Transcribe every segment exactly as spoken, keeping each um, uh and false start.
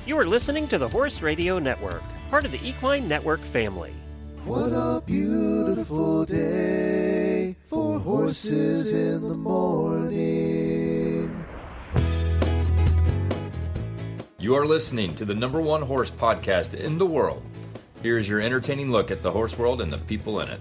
You are listening to the Horse Radio Network, part of the Equine Network family. What a beautiful day for horses in the morning. You are listening to the number one horse podcast in the world. Here's your entertaining look at the horse world and the people in it.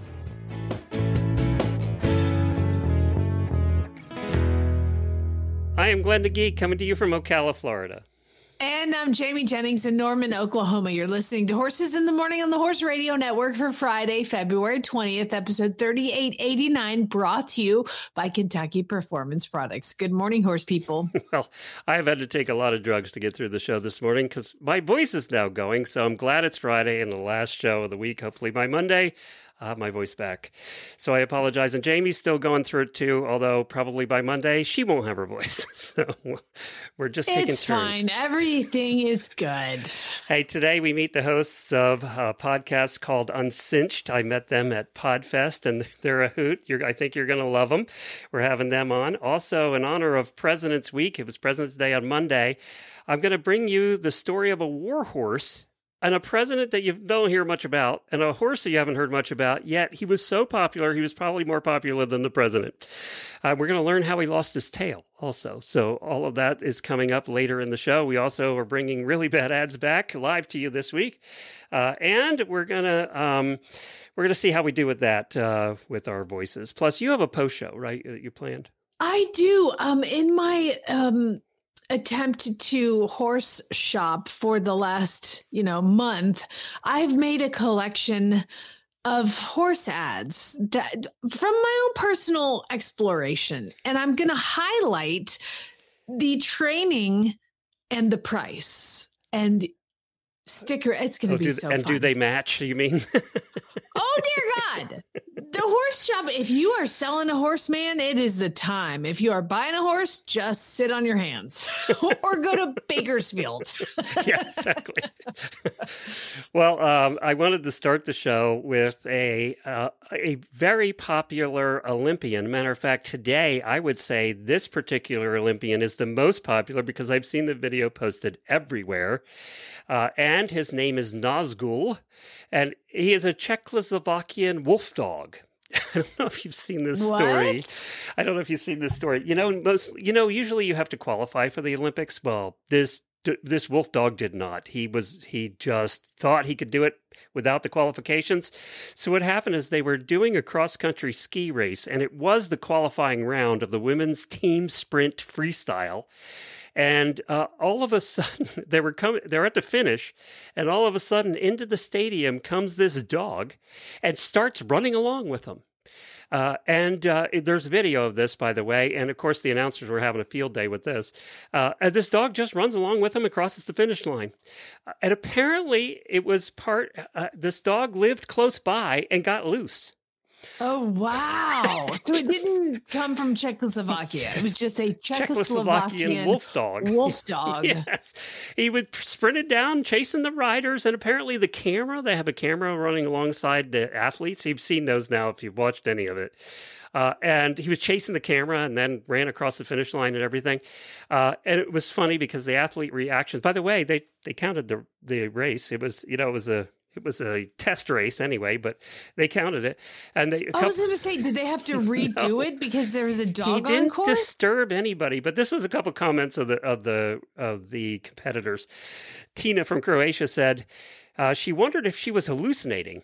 I am Glenn the Geek, coming to you from Ocala, Florida. And I'm Jamie Jennings in Norman, Oklahoma. You're listening to Horses in the Morning on the Horse Radio Network for Friday, February twentieth, episode thirty-eight eighty-nine, brought to you by Kentucky Performance Products. Good morning, horse people. Well, I've had to take a lot of drugs to get through the show this morning because my voice is now going, so I'm glad it's Friday and the last show of the week. Hopefully by Monday, I'll have my voice back. So I apologize. And Jamie's still going through it too, although probably by Monday, she won't have her voice. So we're just taking it's turns. It's fine. Everything is good. Hey, today we meet the hosts of a podcast called Uncinched. I met them at Podfest, and they're a hoot. You're, I think you're going to love them. We're having them on. Also, in honor of President's Week, it was President's Day on Monday, I'm going to bring you the story of a war horse and a president that you don't hear much about, and a horse that you haven't heard much about, yet he was so popular, he was probably more popular than the president. Uh, we're going to learn how he lost his tail also. So all of that is coming up later in the show. We also are bringing Really Bad Ads back live to you this week. Uh, and we're going to um, we're gonna see how we do with that uh, with our voices. Plus, you have a post show, right, that you planned? I do. Um, in my... Um attempt to horse shop for the last, you know, month, I've made a collection of horse ads that from my own personal exploration. And I'm going to highlight the training and the price and sticker. It's going to oh, be do, so and fun. do they match, you mean? Oh, dear God. The horse shop, if you are selling a horse, man, it is the time. If you are buying a horse, just sit on your hands or go to Bakersfield. Yeah, exactly. Well, um, I wanted to start the show with a uh, a very popular Olympian. Matter of fact, today I would say this particular Olympian is the most popular because I've seen the video posted everywhere. Uh, and his name is Nazgul, and he is a Czechoslovakian wolf dog. I don't know if you've seen this What? story. I don't know if you've seen this story. You know, most you know, usually you have to qualify for the Olympics. Well, this this wolf dog did not. He was he just thought he could do it without the qualifications. So what happened is they were doing a cross-country ski race, and it was the qualifying round of the women's team sprint freestyle. And uh, all of a sudden, they were coming. They're at the finish, and all of a sudden, into the stadium comes this dog, and starts running along with them. Uh, and uh, there's video of this, by the way. And of course, the announcers were having a field day with this. Uh, and this dog just runs along with them and crosses the finish line. Uh, and apparently, it was part. Uh, this dog lived close by and got loose. Oh, wow. So it didn't come from Czechoslovakia. It was just a Czechoslovakian, Czechoslovakian wolf dog. Wolf dog. Yes. He would sprinted down chasing the riders, and apparently the camera, they have a camera running alongside the athletes. You've seen those now if you've watched any of it. Uh, and he was chasing the camera and then ran across the finish line and everything. Uh, and it was funny because the athlete reactions, by the way, they, they counted the, the race. It was, you know, it was a, It was a test race anyway, but they counted it. And they. I was going to say, did they have to redo No. it because there was a dog He on didn't course? disturb anybody, but this was a couple comments of the of the of the competitors. Tina from Croatia said uh, she wondered if she was hallucinating.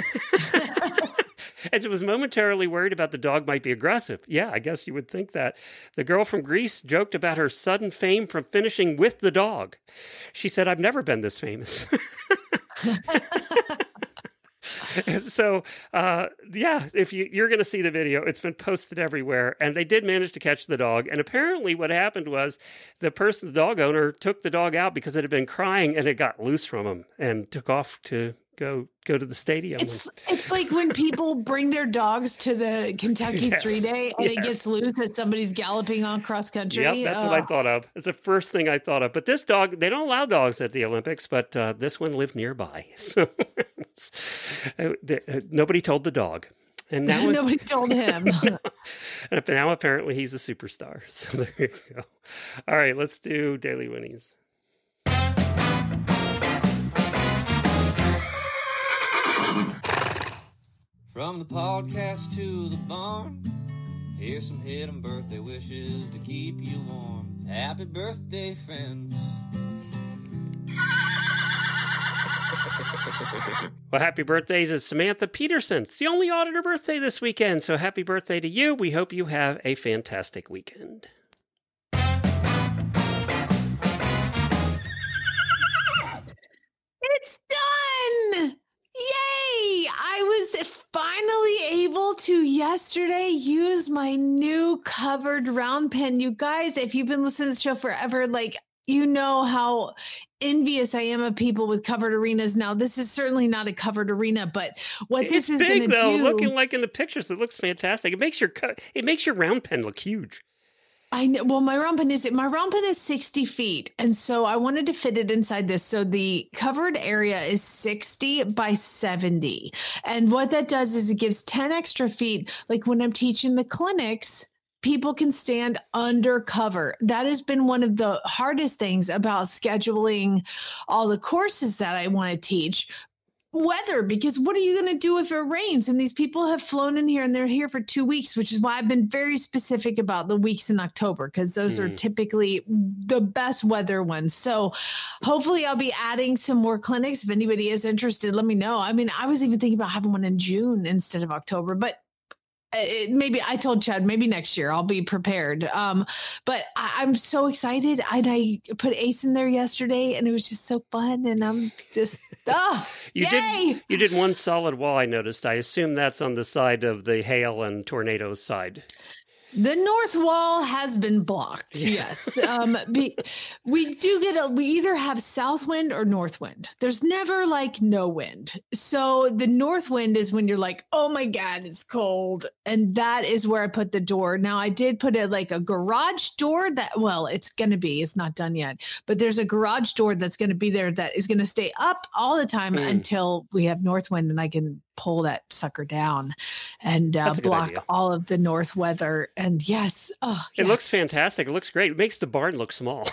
And she was momentarily worried about the dog might be aggressive. Yeah, I guess you would think that. The girl from Greece joked about her sudden fame from finishing with the dog. She said, "I've never been this famous." So, uh, yeah, if you, you're going to see the video, it's been posted everywhere, and they did manage to catch the dog. And apparently what happened was the person, the dog owner, took the dog out because it had been crying, and it got loose from him and took off to go go to the stadium. It's it's like when people bring their dogs to the Kentucky Yes, three day and yes. it gets loose as somebody's galloping on cross country. Yep, that's Oh. what I thought of. It's the first thing I thought of. But this dog, they don't allow dogs at the Olympics, but uh, this one lived nearby. So it's, uh, the, uh, nobody told the dog. And now Nobody told him. and now apparently he's a superstar. So there you go. All right, let's do Daily Winnies. From the podcast to the barn, here's some hidden birthday wishes to keep you warm. Happy birthday, friends. Well, happy birthdays is Samantha Peterson. It's the only auditor birthday this weekend, so happy birthday to you. We hope you have a fantastic weekend. It's done! Yay! I was finally able to yesterday use my new covered round pen. You guys, if you've been listening to the show forever, like, you know how envious I am of people with covered arenas. Now, this is certainly not a covered arena, but what It's this is big, going to though. do... Looking like in the pictures, it looks fantastic. It makes your co- it makes your round pen look huge. I know. Well, my round pen is my round pen is sixty feet, and so I wanted to fit it inside this. So the covered area is sixty by seventy, and what that does is it gives ten extra feet. Like when I'm teaching the clinics, people can stand under cover. That has been one of the hardest things about scheduling all the courses that I want to teach. Weather, because what are you going to do if it rains? And these people have flown in here and they're here for two weeks, which is why I've been very specific about the weeks in October, because those mm. are typically the best weather ones. So hopefully I'll be adding some more clinics. If anybody is interested, let me know. I mean, I was even thinking about having one in June instead of October, but It, maybe I told Chad, maybe next year I'll be prepared. Um, but I, I'm so excited. I, I put Ace in there yesterday and it was just so fun. And I'm just, oh, you yay! did, you did one solid wall, I noticed. I assume that's on the side of the hail and tornadoes side. The north wall has been blocked. Yes. Um, be, we do get a, we either have south wind or north wind. There's never like no wind. So the north wind is when you're like, oh my God, it's cold. And that is where I put the door. Now I did put a, like a garage door that, well, it's going to be, it's not done yet, but there's a garage door that's going to be there that is going to stay up all the time mm. until we have north wind and I can pull that sucker down and uh, block all of the north weather. And yes, oh, it yes. looks fantastic. It looks great. It makes the barn look small.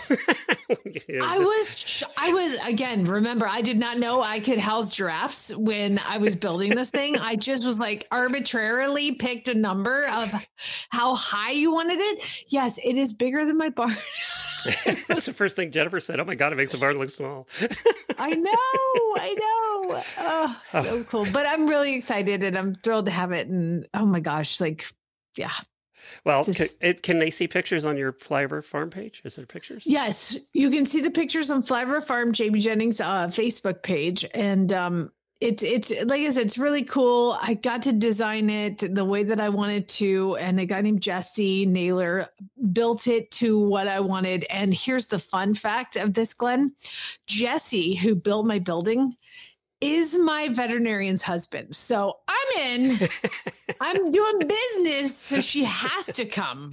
I was, I was, again, remember, I did not know I could house giraffes when I was building this thing. I just was like arbitrarily picked a number of how high you wanted it. Yes, it is bigger than my barn. That's the first thing Jennifer said. Oh my God, it makes the barn look small. I know, I know. Oh, so cool. But I'm really excited and I'm thrilled to have it. And oh my gosh, like, yeah. Well, can, it, can they see pictures on your Flyover Farm page? Is there pictures? Yes, you can see the pictures on Flyover Farm, Jamie Jennings' uh, Facebook page. And um, it's, it's like I said, it's really cool. I got to design it the way that I wanted to. And a guy named Jesse Naylor built it to what I wanted. And here's the fun fact of this, Glenn. Jesse, who built my building, is my veterinarian's husband. So I'm in, I'm doing business. So she has to come.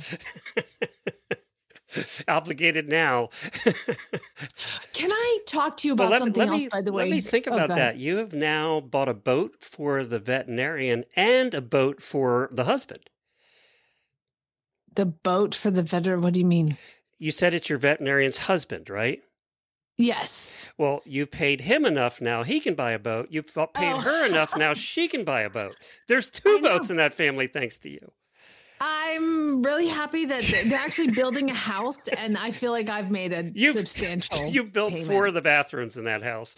Obligated now. Can I talk to you about let, something let else, me, by the way? Let me think about oh, that. You have now bought a boat for the veterinarian and a boat for the husband. The boat for the veterinarian? What do you mean? You said it's your veterinarian's husband, right? Yes. Well, you paid him enough now he can buy a boat. You've paid oh. her enough now she can buy a boat. There's two boats in that family thanks to you. I'm really happy that they're actually building a house, and I feel like I've made a you've, substantial You built payment. four of the bathrooms in that house.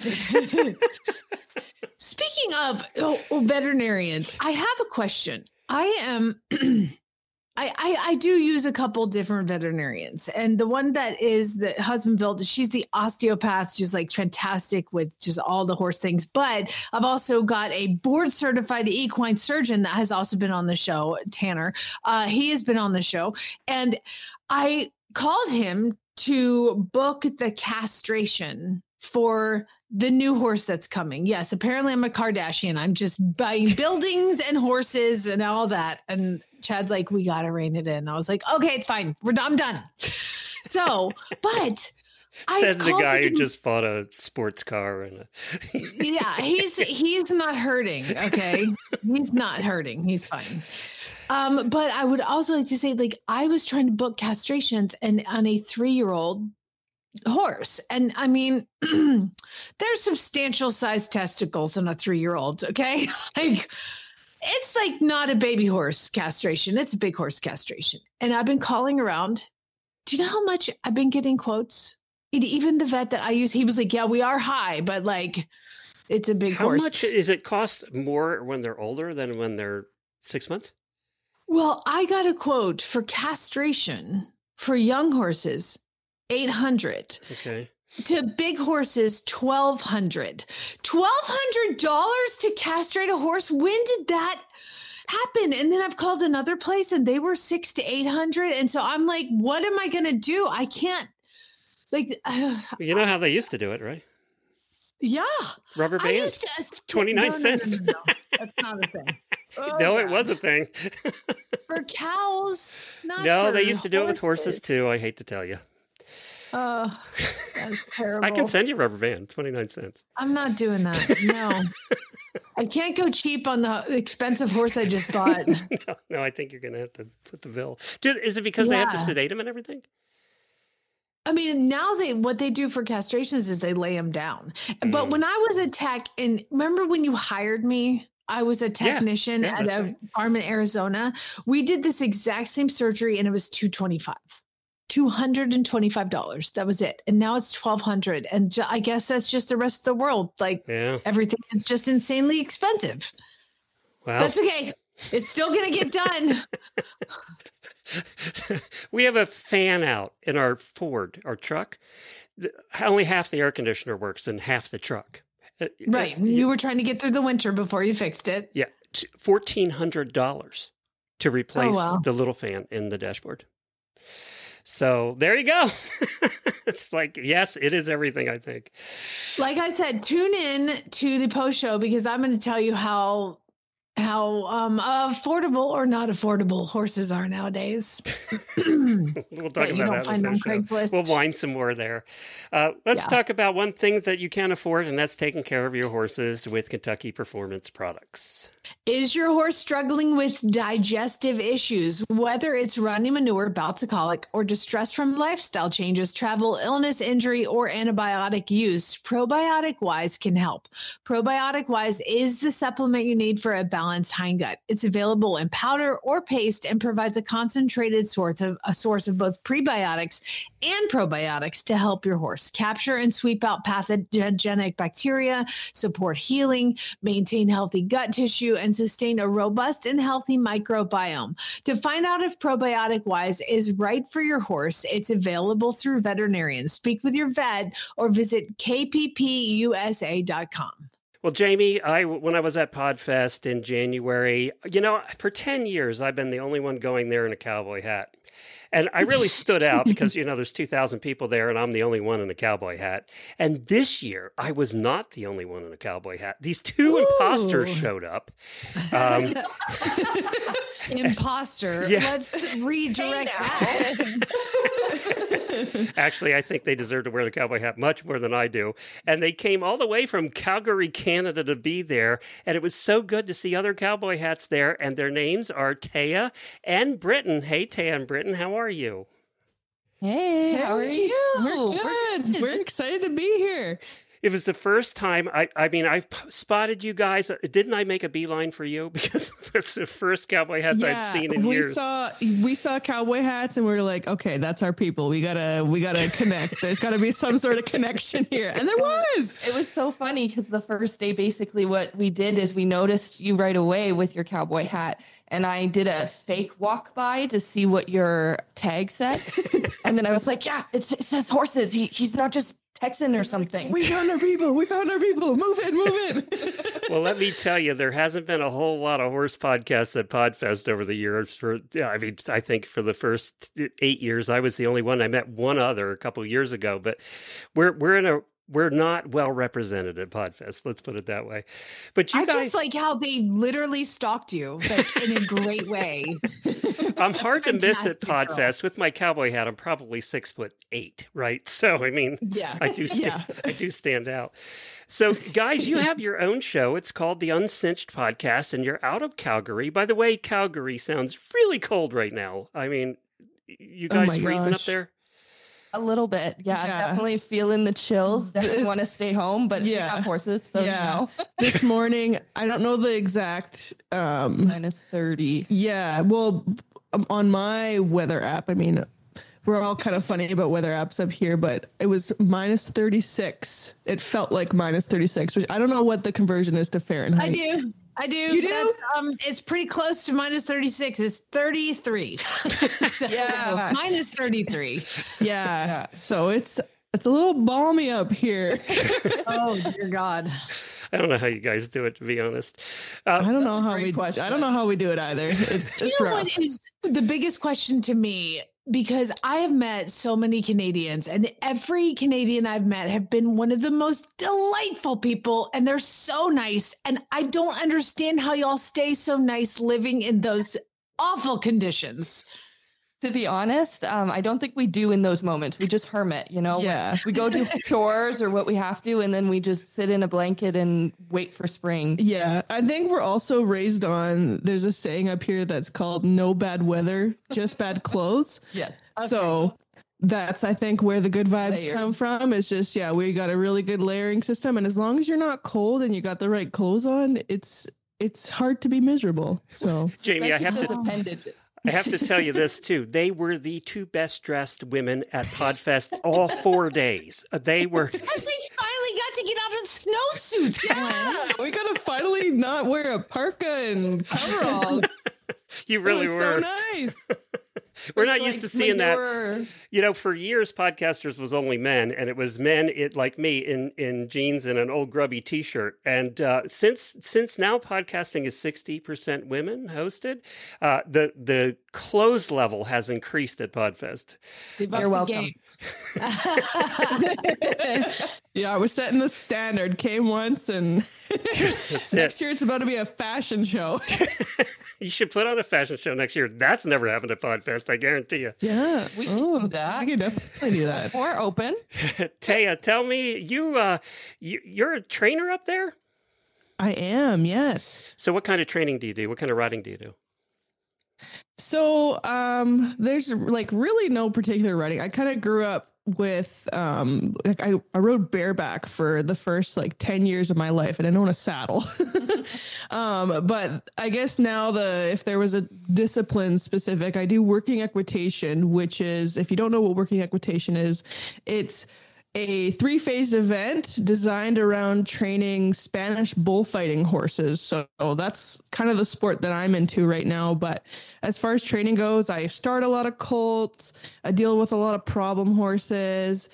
Speaking of oh, oh, veterinarians, I have a question. I am... I, I, I do use a couple different veterinarians, and the one that is the husband built, she's the osteopath. She's like fantastic with just all the horse things. But I've also got a board certified equine surgeon that has also been on the show, Tanner. Uh, he has been on the show, and I called him to book the castration for the new horse that's coming. Yes, apparently I'm a Kardashian. I'm just buying buildings and horses and all that. And Chad's like, we got to rein it in. I was like, okay, it's fine. We're done. I'm done. So, but says the guy who just bought a sports car and a yeah, he's he's not hurting. Okay, he's not hurting. He's fine. Um, but I would also like to say, like, I was trying to book castrations and on a three-year-old horse. And I mean, there's substantial sized testicles in a three-year-old. Okay. Like, it's like not a baby horse castration. It's a big horse castration. And I've been calling around. Do you know how much I've been getting quotes? It, even the vet that I use, he was like, yeah, we are high, but like, it's a big How horse. How much is it cost more when they're older than when they're six months? Well, I got a quote for castration for young horses, eight hundred. Okay. To big horses, twelve hundred. twelve hundred dollars to castrate a horse? When did that happen? And then I've called another place and they were six to eight hundred. And so I'm like, what am I going to do? I can't, like, uh, You know how they used to do it, right? yeah. Rubber I bands, used to, twenty-nine no, no, cents. No, no, no. That's not a thing. Oh, no, it gosh. was a thing. For cows, not No, for they used to do it with horses too. I hate to tell you. Oh, that's terrible. I can send you rubber band, twenty-nine cents. I'm not doing that. No. I can't go cheap on the expensive horse I just bought. no, no, I think you're going to have to put the bill. Did, is it because they have to Yeah. sedate them and everything? I mean, now they what they do for castrations is they lay them down. But Mm. when I was a tech, and remember when you hired me, I was a technician yeah, at that's a right. farm in Arizona. We did this exact same surgery, and it was two twenty-five. two hundred twenty-five dollars. That was it. And now it's twelve hundred. And ju- I guess that's just the rest of the world. Like Yeah. everything is just insanely expensive. Wow. That's okay. It's still going to get done. We have a fan out in our Ford, our truck. The- Only half the air conditioner works and half the truck. Uh, Right. uh, You were trying to get through the winter before you fixed it. Yeah. fourteen hundred dollars to replace wow. the little fan in the dashboard. So there you go. It's like, yes, it is everything, I think. Like I said, tune in to the post show because I'm going to tell you how how um, affordable or not affordable horses are nowadays. We'll talk That you about don't that find in on the show. Craigslist. We'll wind some more there. Uh, let's Yeah. talk about one thing that you can afford, and that's taking care of your horses with Kentucky Performance Products. Is your horse struggling with digestive issues? Whether it's runny manure, bouts of colic, or distress from lifestyle changes, travel, illness, injury, or antibiotic use, Probiotic Wise can help. Probiotic Wise is the supplement you need for a balanced hindgut. It's available in powder or paste and provides a concentrated source of a source of both prebiotics and probiotics to help your horse capture and sweep out pathogenic bacteria, support healing, maintain healthy gut tissue, and sustain a robust and healthy microbiome. To find out if Probiotic Wise is right for your horse, it's available through veterinarians. Speak with your vet or visit k p p u s a dot com. Well, Jamie, I when I was at Podfest in January, you know, for ten years, I've been the only one going there in a cowboy hat. And I really stood out because, you know, there's two thousand people there and I'm the only one in a cowboy hat. And this year, I was not the only one in a cowboy hat. These two Ooh. imposters showed up. Um, Imposter. Yeah. Let's redirect that. Actually, I think they deserve to wear the cowboy hat much more than I do. And they came all the way from Calgary, Canada to be there. And it was so good to see other cowboy hats there. And their names are Taya and Britton. Hey, Taya and Britton, how are you? Hey, how are you? We're good. We're excited to be here. It was the first time, I, I mean, I've p- spotted you guys. Didn't I make a beeline for you? Because it's the first cowboy hats I'd seen in we years. saw we saw cowboy hats and we were like, okay, that's our people. We gotta we gotta connect. There's gotta be some sort of connection here. And there was. It was so funny because the first day, basically what we did is we noticed you right away with your cowboy hat. And I did a fake walk by to see what your tag says. And then I was like, yeah, it's, it says horses. He He's not just Texan or something. We found our people. We found our people. Move in, move in. Well, let me tell you, there hasn't been a whole lot of horse podcasts at Podfest over the years. For yeah, I mean, I think for the first eight years, I was the only one. I met one other a couple of years ago, but we're we're in a we're not well represented at Podfest. Let's put it that way. But you I guys, just like how they literally stalked you, like in a great way. I'm hard to miss at fantastic for Podfest us. with my cowboy hat. I'm probably six foot eight, right? So I mean, Yeah. I do sta- Yeah. I do stand out. So guys, you have your own show. It's called the Uncinched Podcast, and you're out of Calgary. By the way, Calgary sounds really cold right now. I mean, you Oh guys my freezing up gosh. there? A little bit. Yeah, Yeah. definitely feeling the chills. Definitely want to stay home, but yeah. we have horses. So Yeah. no. This morning, I don't know the exact. Um, Minus thirty. yeah. Well, um, on my weather app, I mean, we're all kind of funny about weather apps up here, but it was minus thirty-six. It felt like minus thirty-six, which I don't know what the conversion is to Fahrenheit. I do. I do. You do? That's, um, it's pretty close to minus thirty-six. It's thirty-three. So, Yeah. minus thirty-three. Yeah. yeah. So it's it's a little balmy up here. Oh, dear God. I don't know how you guys do it, to be honest. Uh, I don't know how great we. question. I don't know how we do it either. It's You it's know rough. what is the biggest question to me? Because I have met so many Canadians, and every Canadian I've met have been one of the most delightful people, and they're so nice. And I don't understand how y'all stay so nice living in those awful conditions. To be honest, um, I don't think we do in those moments. We just hermit, you know? Yeah. We go do chores or what we have to, and then we just sit in a blanket and wait for spring. Yeah, I think we're also raised on. There's a saying up here that's called "No bad weather, just bad clothes." Yeah. So that's, I think, where the good vibes Layered. come from. It's just, yeah, we got a really good layering system, and as long as you're not cold and you got the right clothes on, it's it's hard to be miserable. So Jamie, I have Those to appendages. I have to tell you this too. They were the two best dressed women at Podfest all four days. Uh, They were. Because they finally got to get out of snowsuits. yeah, we gotta finally not wear a parka and coverall. You It really was were. so nice. We're not Like used to when seeing you that. were- You know, for years, podcasters was only men, and it was men it like me in, in jeans and an old grubby T-shirt. And uh, since since now podcasting is sixty percent women hosted, uh, the the clothes level has increased at Podfest. They've upped You're the welcome. game. Yeah, we're setting the standard. Came once, and That's next it. year it's about to be a fashion show. You should put on a fashion show next year. That's never happened at Podfest, I guarantee you. Yeah, We can do that. I can definitely do that. Or open. Taya, tell me, you uh, you you're a trainer up there. I am, yes. So, what kind of training do you do? What kind of riding do you do? So, um, there's like really no particular riding. I kind of grew up with, um, like I, I rode bareback for the first like ten years of my life. I didn't own a saddle. um, but I guess now the, if there was a discipline specific, I do working equitation, which is, if you don't know what working equitation is, it's a three-phased event designed around training Spanish bullfighting horses. So that's kind of the sport that I'm into right now. But as far as training goes, I start a lot of colts. I deal with a lot of problem horses.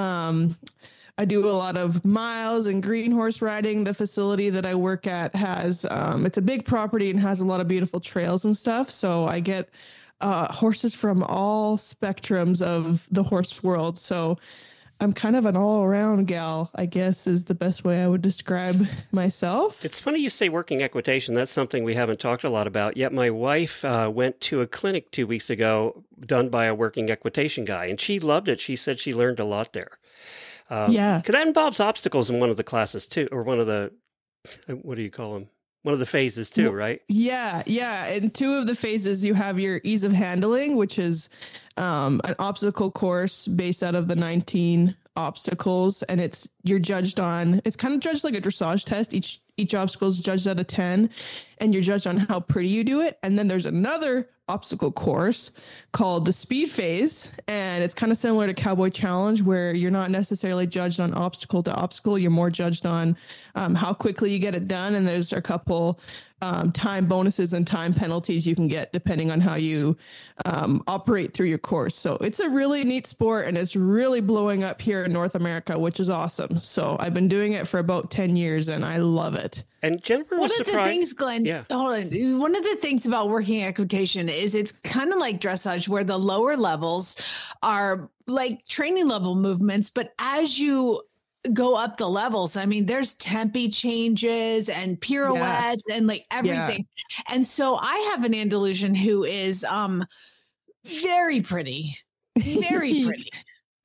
Um, I do a lot of miles and green horse riding. The facility that I work at has, um, it's a big property and has a lot of beautiful trails and stuff. So I get uh, horses from all spectrums of the horse world. So I'm kind of an all-around gal, I guess, is the best way I would describe myself. It's funny you say working equitation. That's something we haven't talked a lot about. Yet my wife uh, went to a clinic two weeks ago done by a working equitation guy, and she loved it. She said she learned a lot there. Um, Yeah. Because that involves obstacles in one of the classes, too, or one of the, what do you call them? One of the phases, too, Well, right? Yeah, yeah. In two of the phases, you have your ease of handling, which is um, an obstacle course based out of the nineteen obstacles, and it's you're judged on. It's kind of judged like a dressage test. Each each obstacle is judged out of ten, and you're judged on how pretty you do it. And then there's another obstacle course called the speed phase, and it's kind of similar to Cowboy Challenge, where you're not necessarily judged on obstacle to obstacle. You're more judged on um, how quickly you get it done, and there's a couple um, time bonuses and time penalties you can get depending on how you um, operate through your course. So it's a really neat sport, and it's really blowing up here in North America, which is awesome. So I've been doing it for about ten years, and I love it. And Jennifer One was of the surprised. things, Glenn, Yeah. hold on. One of the things about working equitation is it's kind of like dressage, where the lower levels are like training level movements, but as you go up the levels, I mean, there's tempi changes and pirouettes and like everything. And so I have an Andalusian who is um very pretty, very pretty.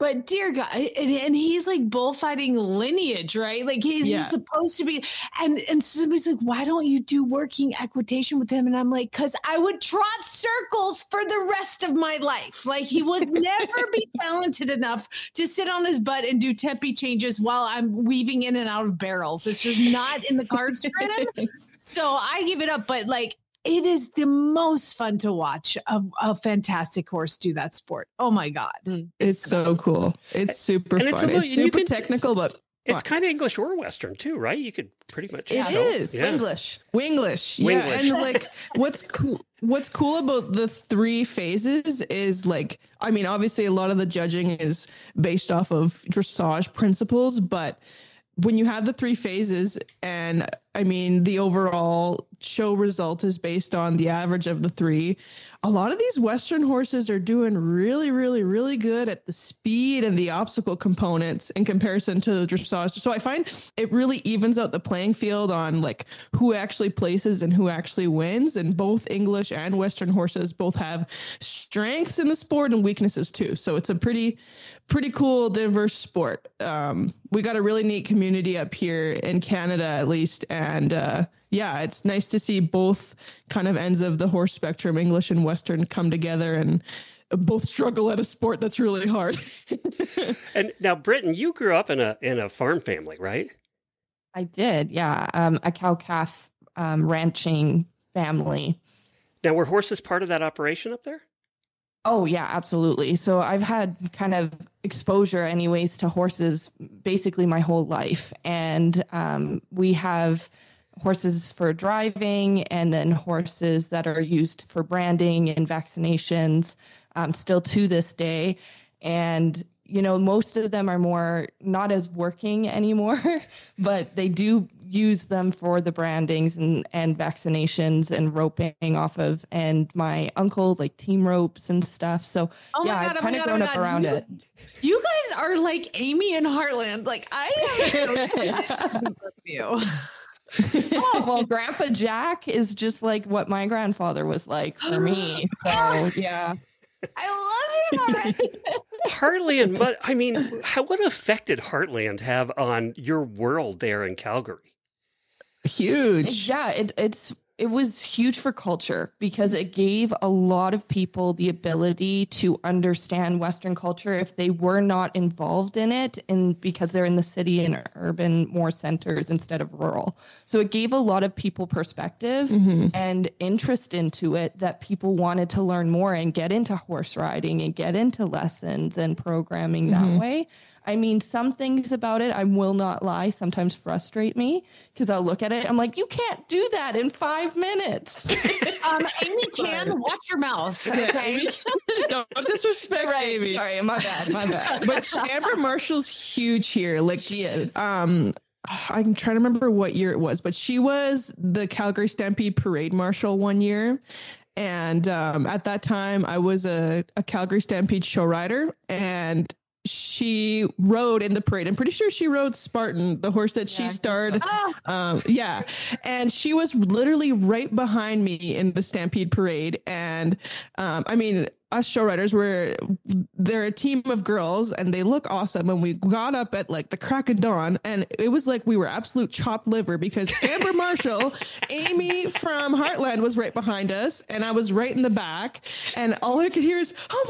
But dear God, and, and he's like bullfighting lineage, right? Like he's, Yeah. he's supposed to be. And and somebody's like, why don't you do working equitation with him? And I'm like, because I would trot circles for the rest of my life. Like he would never be talented enough to sit on his butt and do tempi changes while I'm weaving in and out of barrels. It's just not in the cards for him. So I give it up. But like, it is the most fun to watch a, a fantastic horse do that sport. Oh my God. It's so cool. It's super And fun. it's It's, a little- you super can- technical, but It's fun. kind of English or Western too, right? You could pretty much. It show- is. Yeah. English. Winglish. Yeah. Winglish. And like what's cool what's cool about the three phases is like, I mean, obviously a lot of the judging is based off of dressage principles, but when you have the three phases, and I mean, the overall show result is based on the average of the three, a lot of these Western horses are doing really, really, really good at the speed and the obstacle components in comparison to the dressage. So I find it really evens out the playing field on like who actually places and who actually wins. And both English and Western horses both have strengths in the sport and weaknesses too. So it's a pretty, pretty cool, diverse sport. Um, we got a really neat community up here in Canada, at least. And uh, yeah, it's nice to see both kind of ends of the horse spectrum, English and Western, come together and both struggle at a sport that's really hard. And now, Britton, you grew up in a in a farm family, right? I did, yeah. Um, a cow calf um, ranching family. Now, were horses part of that operation up there? Oh, yeah, absolutely. So I've had kind of exposure, anyways, to horses basically my whole life. And um, we have horses for driving and then horses that are used for branding and vaccinations um, still to this day. And, you know, most of them are more not as working anymore, but they do use them for the brandings and, and vaccinations and roping off of. And my uncle like team ropes and stuff. So Oh yeah, my God, I've oh kind my of God, oh grown my up God. around You- it. You guys are like Amy and Heartland. Like I am you. Oh, well, Grandpa Jack is just like what my grandfather was like for me. So yeah. I love him already. Heartland, but I mean, how what effect did Heartland have on your world there in Calgary? Huge. Yeah, it, it's it was huge for culture because it gave a lot of people the ability to understand Western culture if they were not involved in it, and because they're in the city and urban more centers instead of rural. So it gave a lot of people perspective Mhm. and interest into it that people wanted to learn more and get into horse riding and get into lessons and programming that Mhm. way. I mean, some things about it, I will not lie, sometimes frustrate me because I'll look at it. I'm like, you can't do that in five minutes. Um, Amy can watch your mouth. Okay. Don't disrespect Amy. Sorry, my bad, my bad. But Amber Marshall's huge here. Like She is. Um, I'm trying to remember what year it was, but she was the Calgary Stampede Parade Marshal one year. And um, at that time, I was a, a Calgary Stampede show rider, and she rode in the parade. I'm pretty sure she rode Spartan, the horse that Yeah, I she think starred. Oh, Um, yeah. And she was literally right behind me in the Stampede Parade. And um, I mean, us show riders were, they're a team of girls and they look awesome. And we got up at like the crack of dawn, and it was like we were absolute chopped liver because Amber Marshall, Amy from Heartland was right behind us, and I was right in the back. And all I could hear is, oh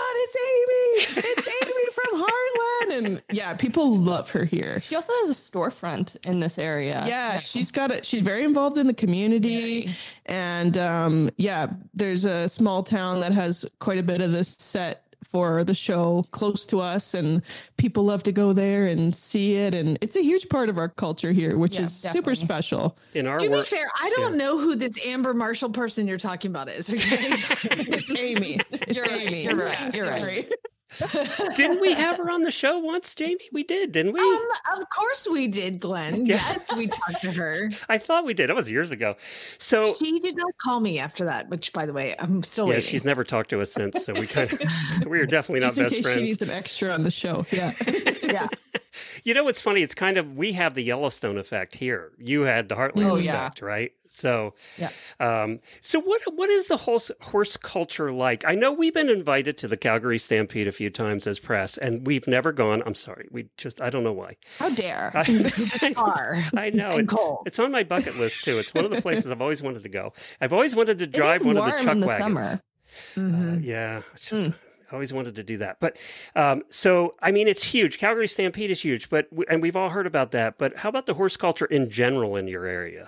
my God, it's Amy. It's Amy from Heartland. And yeah, people love her here. She also has a storefront in this area. Yeah, she's got it. She's very involved in the community. And um, yeah, there's a small town that has quite a bit of this set for the show close to us, and people love to go there and see it. And it's a huge part of our culture here, which Yeah, is definitely. super special. In our to be work, fair, I don't yeah. know who this Amber Marshall person you're talking about is. Okay. It's Amy. It's You're right, Amy. you're right, you're right. didn't we have her on the show once, Jamie? We did, didn't we? Um, of course we did, Glenn. Yes. Yes, we talked to her. I thought we did. That was years ago. So She did not call me after that, which, by the way, I'm still yeah, waiting. she's never talked to us since. So we kind of we are definitely not Just in best case friends. she needs an extra on the show. Yeah. yeah. You know what's funny? It's kind of we have the Yellowstone effect here. You had the Heartland Oh, yeah. effect, right? So, Yeah. um, so what what is the horse horse culture like? I know we've been invited to the Calgary Stampede a few times as press, and we've never gone. I'm sorry, we just I don't know why. How dare? I, Far I know and it's cold. it's on my bucket list too. It's one of the places I've always wanted to go. I've always wanted to It drive is one warm of the chuck in the wagons. summer. Uh, Mhm. yeah, it's just Mm. I always wanted to do that. But um, so I mean, it's huge. Calgary Stampede is huge, but and we've all heard about that. But how about the horse culture in general in your area?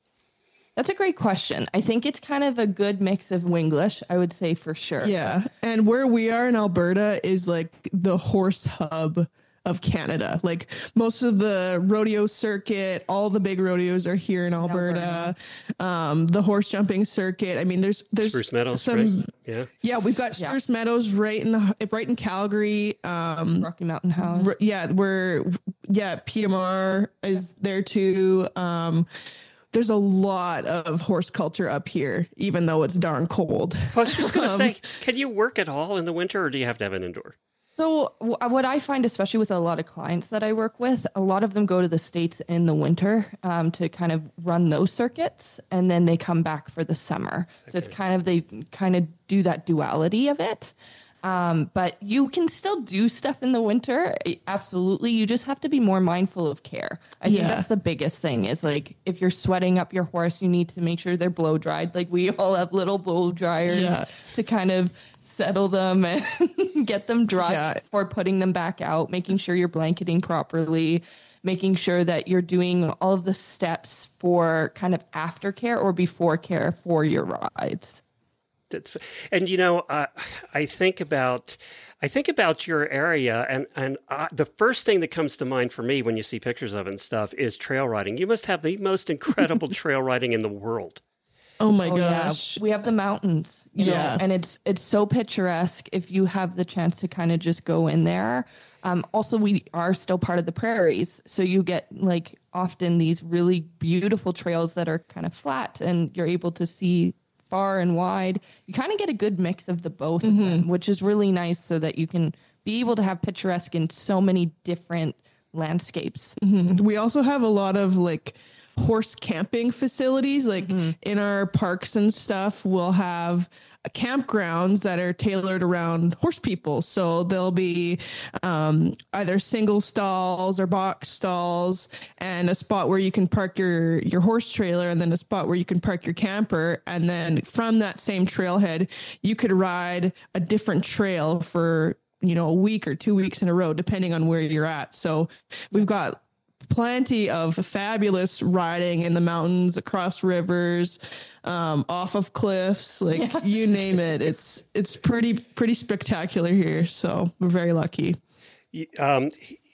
That's a great question. I think it's kind of a good mix of Winglish, I would say for sure. Yeah. And where we are in Alberta is like the horse hub of Canada. Like most of the rodeo circuit, all the big rodeos are here in Alberta. Um, the horse jumping circuit. I mean, there's there's Spruce Meadows, some right? Yeah. yeah, we've got Yeah. Spruce Meadows right in the right in Calgary. Um Rocky Mountain House. r- yeah, we're yeah, P M R is there too. Um there's a lot of horse culture up here, even though it's darn cold. I was just going to Um, say, can you work at all in the winter, or do you have to have an indoor? So w- what I find, especially with a lot of clients that I work with, a lot of them go to the States in the winter um, to kind of run those circuits, and then they come back for the summer. So it's kind of, they kind of do that duality of it. Um, but you can still do stuff in the winter. eh, Absolutely. You just have to be more mindful of care. I think Yeah. that's the biggest thing is like, if you're sweating up your horse, you need to make sure they're blow dried. Like we all have little blow dryers Yeah. to kind of settle them and get them dry Yeah. before putting them back out, making sure you're blanketing properly, making sure that you're doing all of the steps for kind of aftercare or before care for your rides. That's, and you know, uh, I think about, I think about your area, and and uh, the first thing that comes to mind for me when you see pictures of it and stuff is trail riding. You must have the most incredible trail riding in the world. Oh my Oh, yeah. gosh. We have the mountains, you know, Yeah. and it's it's so picturesque if you have the chance to kind of just go in there. Um, also, we are still part of the prairies, so you get like often these really beautiful trails that are kind of flat, and you're able to see far and wide. You kind of get a good mix of the both of them, which is really nice, so that you can be able to have picturesque in so many different landscapes. Mhm. We also have a lot of like horse camping facilities. Like in our parks and stuff, we'll have uh, campgrounds that are tailored around horse people. So there'll be um, either single stalls or box stalls, and a spot where you can park your your horse trailer, and then a spot where you can park your camper. And then from that same trailhead, you could ride a different trail for, you know, a week or two weeks in a row, depending on where you're at. So we've got plenty of fabulous riding in the mountains, across rivers, um, off of cliffs, like you name it. It's it's pretty pretty spectacular here. So we're very lucky. You- Um,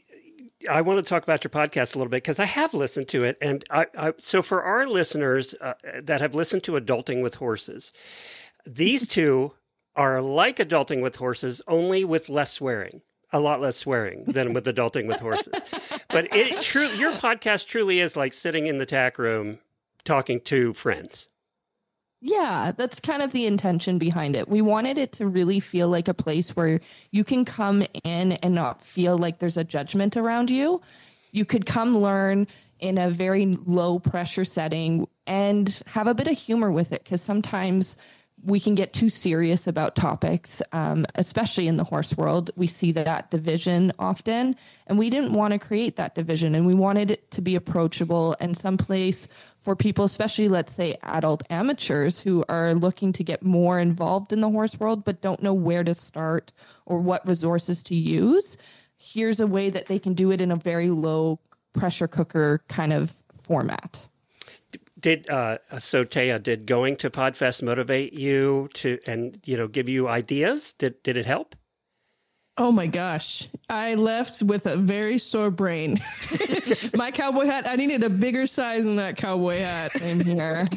I want to talk about your podcast a little bit because I have listened to it, and I, I so for our listeners uh, that have listened to Adulting with Horses, these two are like Adulting with Horses, only with less swearing. A lot less swearing than with Adulting with Horses. But it true your podcast truly is like sitting in the tack room talking to friends. Yeah, that's kind of the intention behind it. We wanted it to really feel like a place where you can come in and not feel like there's a judgment around you. You could come learn in a very low pressure setting and have a bit of humor with it, because sometimes we can get too serious about topics, um, especially in the horse world. We see that division often, and we didn't want to create that division. And we wanted it to be approachable and someplace for people, especially, let's say, adult amateurs who are looking to get more involved in the horse world, but don't know where to start or what resources to use. Here's a way that they can do it in a very low pressure cooker kind of format. Did uh, so, Taya, did going to Podfest motivate you to, and you know, give you ideas? Did did it help? Oh my gosh. I left with a very sore brain. My cowboy hat, I needed a bigger size than that cowboy hat. Same here.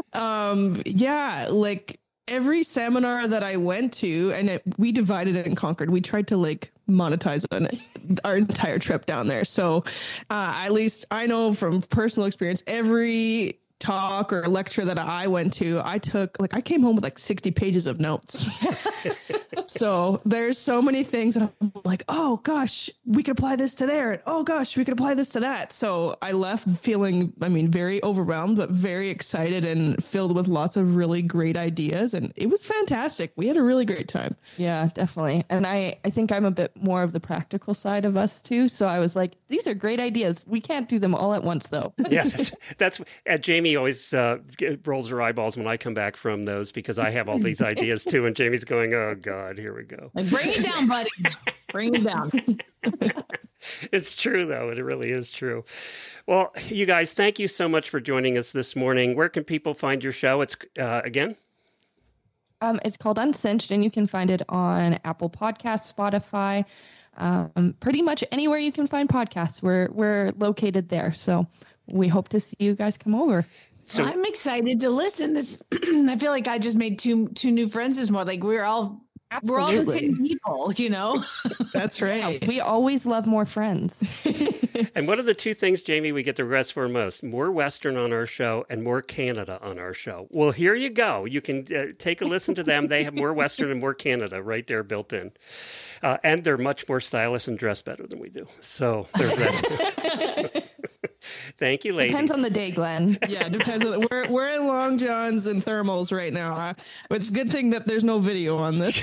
Um, yeah, like every seminar that I went to, and it, we divided it and conquered. We tried to like monetize on it, our entire trip down there. So uh, at least I know from personal experience, every talk or lecture that I went to, I took like I came home with like sixty pages of notes. So there's so many things that I'm like, oh gosh, we could apply this to there. And, oh gosh, we could apply this to that. So I left feeling, I mean, very overwhelmed, but very excited and filled with lots of really great ideas. And it was fantastic. We had a really great time. Yeah, definitely. And I, I think I'm a bit more of the practical side of us too. So I was like, these are great ideas. We can't do them all at once though. Yeah, that's, that's uh, Jamie always uh, rolls her eyeballs when I come back from those because I have all these ideas too. And Jamie's going, oh God, here we go. Like, bring it down, buddy. Bring it down. It's true, though. It really is true. Well, you guys, thank you so much for joining us this morning. Where can people find your show? It's uh, again? Um, it's called Uncinched, and you can find it on Apple Podcasts, Spotify, um, pretty much anywhere you can find podcasts. We're we're located there, so we hope to see you guys come over. So I'm excited to listen. This I feel like I just made two two new friends this morning. Like we're all Absolutely. we're all the same people, you know. That's right. We always love more friends. And what are the two things, Jamie, we get the request for most? More Western on our show and more Canada on our show. Well, here you go. You can uh, take a listen to them. They have more Western and more Canada right there built in. Uh, and they're much more stylish and dress better than we do. So there's that. Thank you, ladies. Depends on the day, Glenn. Yeah, depends on the, we're we're in long johns and thermals right now. Uh, but it's a good thing that there's no video on this.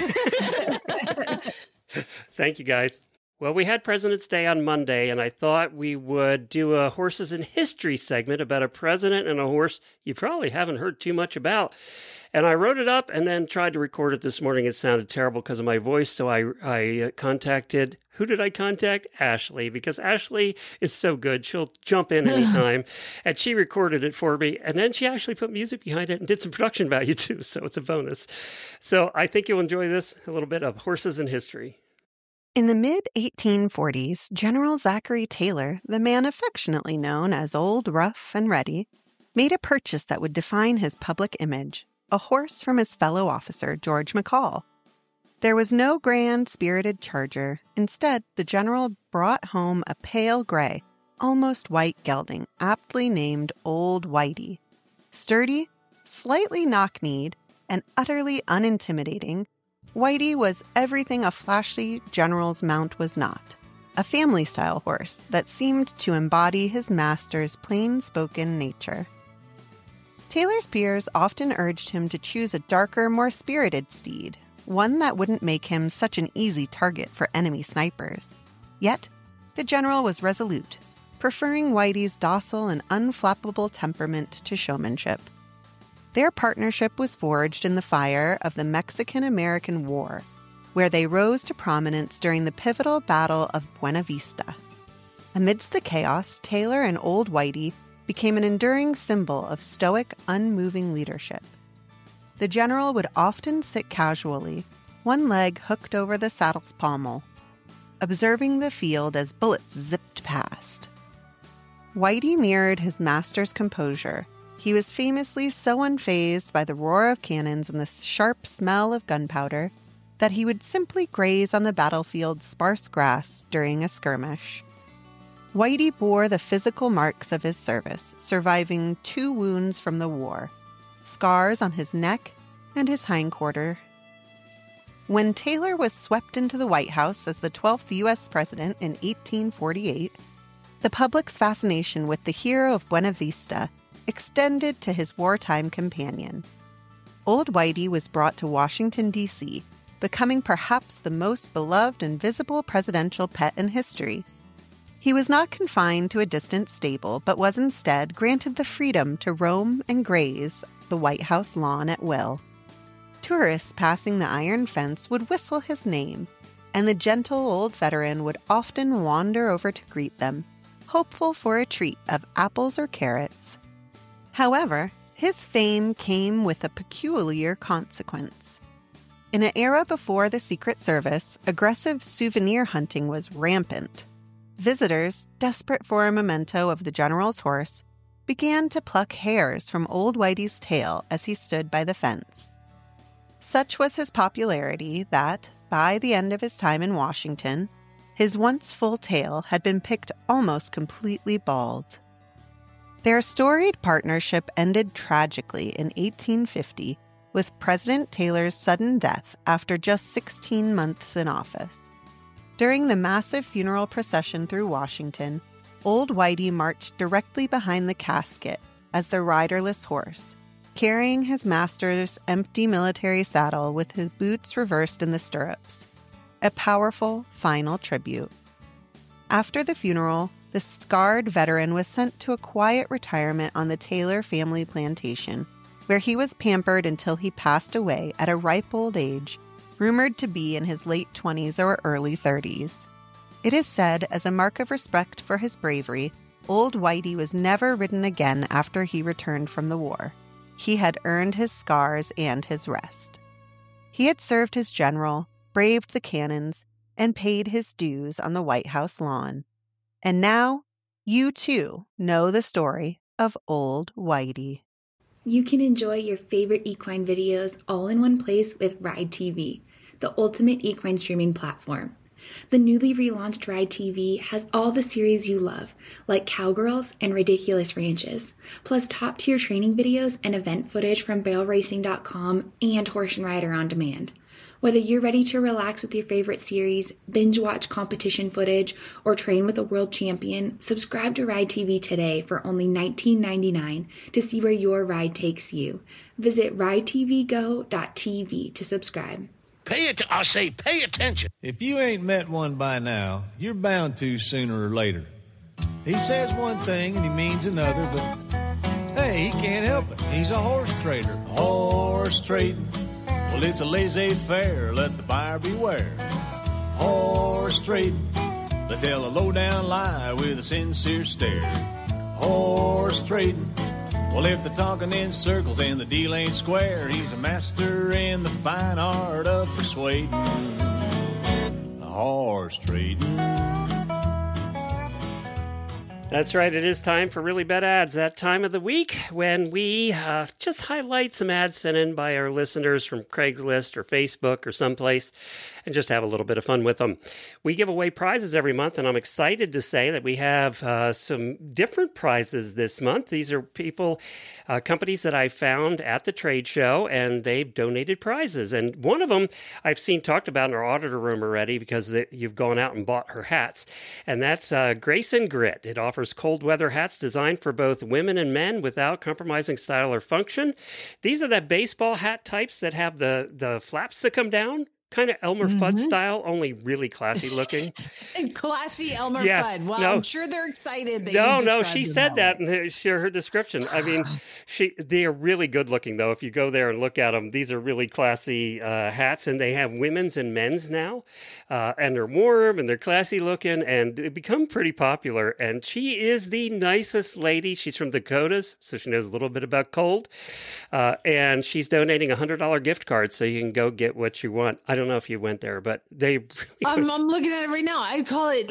Thank you, guys. Well, we had President's Day on Monday, and I thought we would do a Horses in History segment about a president and a horse you probably haven't heard too much about. And I wrote it up and then tried to record it this morning. It sounded terrible because of my voice, so I, I contacted... Who did I contact? Ashley, because Ashley is so good. She'll jump in anytime. And she recorded it for me. And then she actually put music behind it and did some production value too. So it's a bonus. So I think you'll enjoy this, a little bit of Horses in History. In the mid eighteen forties, General Zachary Taylor, the man affectionately known as Old Rough and Ready, made a purchase that would define his public image, a horse from his fellow officer, George McCall. There was no grand, spirited charger. Instead, the general brought home a pale gray, almost white gelding, aptly named Old Whitey. Sturdy, slightly knock-kneed, and utterly unintimidating, Whitey was everything a flashy general's mount was not. A family-style horse that seemed to embody his master's plain-spoken nature. Taylor's peers often urged him to choose a darker, more spirited steed, one that wouldn't make him such an easy target for enemy snipers. Yet, the general was resolute, preferring Whitey's docile and unflappable temperament to showmanship. Their partnership was forged in the fire of the Mexican-American War, where they rose to prominence during the pivotal Battle of Buena Vista. Amidst the chaos, Taylor and Old Whitey became an enduring symbol of stoic, unmoving leadership. The general would often sit casually, one leg hooked over the saddle's pommel, observing the field as bullets zipped past. Whitey mirrored his master's composure. He was famously so unfazed by the roar of cannons and the sharp smell of gunpowder that he would simply graze on the battlefield's sparse grass during a skirmish. Whitey bore the physical marks of his service, surviving two wounds from the war, scars on his neck and his hindquarter. When Taylor was swept into the White House as the twelfth U S president in eighteen forty-eight, the public's fascination with the hero of Buena Vista extended to his wartime companion. Old Whitey was brought to Washington, D C, becoming perhaps the most beloved and visible presidential pet in history. He was not confined to a distant stable, but was instead granted the freedom to roam and graze the White House lawn at will. Tourists passing the iron fence would whistle his name, and the gentle old veteran would often wander over to greet them, hopeful for a treat of apples or carrots. However, his fame came with a peculiar consequence. In an era before the Secret Service, aggressive souvenir hunting was rampant. Visitors, desperate for a memento of the general's horse, began to pluck hairs from Old Whitey's tail as he stood by the fence. Such was his popularity that, by the end of his time in Washington, his once full tail had been picked almost completely bald. Their storied partnership ended tragically in eighteen fifty with President Taylor's sudden death after just sixteen months in office. During the massive funeral procession through Washington, Old Whitey marched directly behind the casket as the riderless horse, carrying his master's empty military saddle with his boots reversed in the stirrups. A powerful final tribute. After the funeral, the scarred veteran was sent to a quiet retirement on the Taylor family plantation, where he was pampered until he passed away at a ripe old age, rumored to be in his late twenties or early thirties. It is said, as a mark of respect for his bravery, Old Whitey was never ridden again after he returned from the war. He had earned his scars and his rest. He had served his general, braved the cannons, and paid his dues on the White House lawn. And now, you too know the story of Old Whitey. You can enjoy your favorite equine videos all in one place with Ride T V, the ultimate equine streaming platform. The newly relaunched Ride T V has all the series you love, like Cowgirls and Ridiculous Ranches, plus top-tier training videos and event footage from Bail Racing dot com and Horse and Rider On Demand. Whether you're ready to relax with your favorite series, binge watch competition footage, or train with a world champion, subscribe to Ride T V today for only nineteen ninety-nine to see where your ride takes you. Visit ride t v go dot t v to subscribe. Pay it. I say, pay attention. If you ain't met one by now, you're bound to sooner or later. He says one thing and he means another, but hey, he can't help it. He's a horse trader. Horse trading. Well, it's a laissez-faire. Let the buyer beware. Horse trading. They tell a low-down lie with a sincere stare. Horse trading. Well, if they're talking in circles and the deal ain't square, he's a master in the fine art of persuading. Horse trading. That's right. It is time for Really Bad Ads, that time of the week when we uh, just highlight some ads sent in by our listeners from Craigslist or Facebook or someplace and just have a little bit of fun with them. We give away prizes every month, and I'm excited to say that we have uh, some different prizes this month. These are people, uh, companies that I found at the trade show, and they've donated prizes. And one of them I've seen talked about in our auditor room already because they, you've gone out and bought her hats, and that's uh, Grace and Grit. It offers cold weather hats designed for both women and men without compromising style or function. These are the baseball hat types that have the, the flaps that come down. Kind of Elmer mm-hmm. Fudd style, only really classy looking. Classy Elmer yes, Fudd. Well, no, I'm sure they're excited. That no, you no, she said that that in her, her description. I mean, she they are really good looking, though. If you go there and look at them, these are really classy uh, hats, and they have women's and men's now. Uh, and they're warm, and they're classy looking, and they become pretty popular. And she is the nicest lady. She's from Dakotas, so she knows a little bit about cold. Uh, and she's donating a one hundred dollars gift card, so you can go get what you want. I don't know if you went there, but they really I'm, I'm looking at it right now. I call it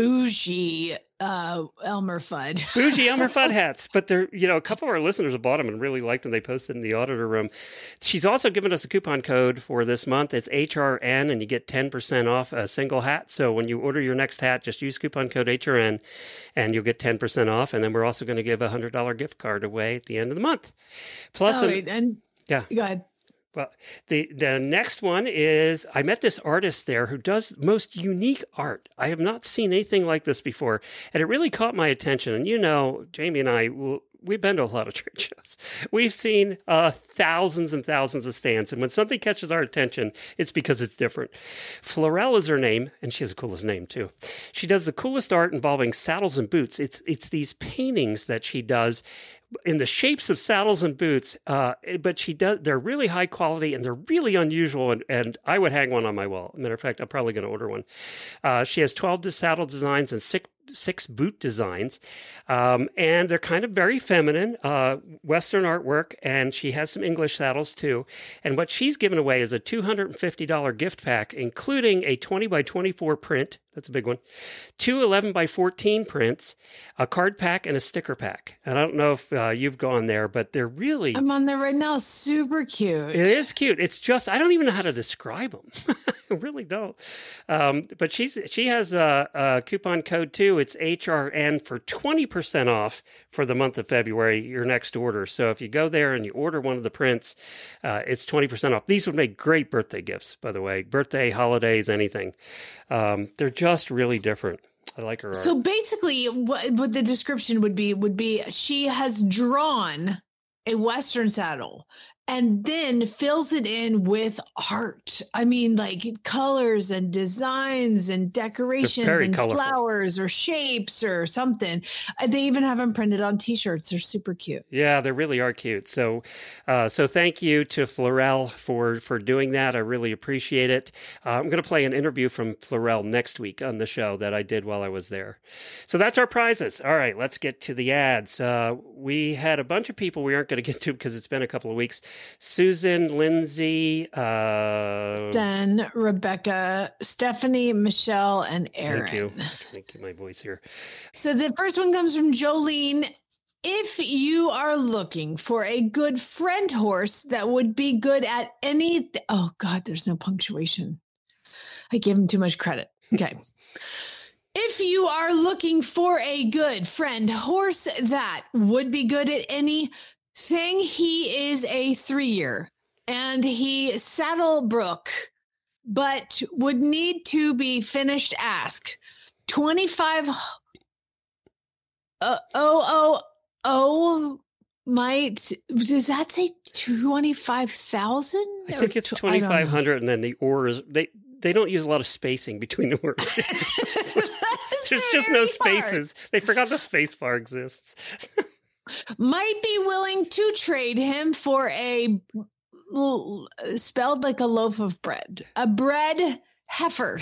bougie uh, Elmer Fudd. Bougie Elmer Fudd hats. But they're, you know, a couple of our listeners have bought them and really liked them. They posted in the auditor room. She's also given us a coupon code for this month. It's H R N, and you get ten percent off a single hat. So when you order your next hat, just use coupon code H R N, and you'll get ten percent off. And then we're also going to give a one hundred dollars gift card away at the end of the month. Plus, oh, an, wait, and yeah, go ahead. Well, the, the next one is, I met this artist there who does most unique art. I have not seen anything like this before, and it really caught my attention. And you know, Jamie and I, we've been to a lot of trade shows. We've seen uh, thousands and thousands of stands, and when something catches our attention, it's because it's different. Florell is her name, and she has the coolest name, too. She does the coolest art involving saddles and boots. It's, it's these paintings that she does in the shapes of saddles and boots, uh, but she does. They're really high quality and they're really unusual. And, and I would hang one on my wall. Matter of fact, I'm probably going to order one. Uh, she has twelve saddle designs and six six boot designs, um, and they're kind of very feminine, uh, Western artwork. And she has some English saddles too. And what she's given away is a two hundred fifty dollars gift pack, including a twenty by twenty-four print. That's a big one. Two eleven by fourteen prints, a card pack, and a sticker pack. And I don't know if uh, you've gone there, but they're really... I'm on there right now. Super cute. It is cute. It's just, I don't even know how to describe them. I really don't. Um, but she's she has a, a coupon code too. do, it's H R N for twenty percent off for the month of February, your next order. So if you go there and you order one of the prints, uh, it's twenty percent off. These would make great birthday gifts, by the way. Birthday, holidays, anything. Um, they're just really different. I like her art. So basically, what, what the description would be would be she has drawn a Western saddle and then fills it in with art. I mean, like colors and designs and decorations and colorful. flowers or shapes or something. Uh, They even have them printed on T-shirts. They're super cute. Yeah, they really are cute. So, uh, so thank you to Florell for for doing that. I really appreciate it. Uh, I'm going to play an interview from Florell next week on the show that I did while I was there. So that's our prizes. All right, let's get to the ads. Uh, we had a bunch of people we aren't going to get to because it's been a couple of weeks. Susan, Lindsay, uh, Dan, Rebecca, Stephanie, Michelle, and Aaron. Thank you. Thank you, my voice here. So the first one comes from Jolene. If you are looking for a good friend horse that would be good at any, oh God, there's no punctuation. I give him too much credit. Okay. If you are looking for a good friend horse that would be good at anything, he is a three-year and he Saddlebrook, but would need to be finished. Ask twenty-five. Uh, oh, oh, oh, might, does that say twenty-five thousand? I think it's twenty-five hundred, and then the oars, they, they don't use a lot of spacing between the words. There's just no spaces. They forgot the space bar exists. Might be willing to trade him for a, spelled like a loaf of bread, a bread heifer.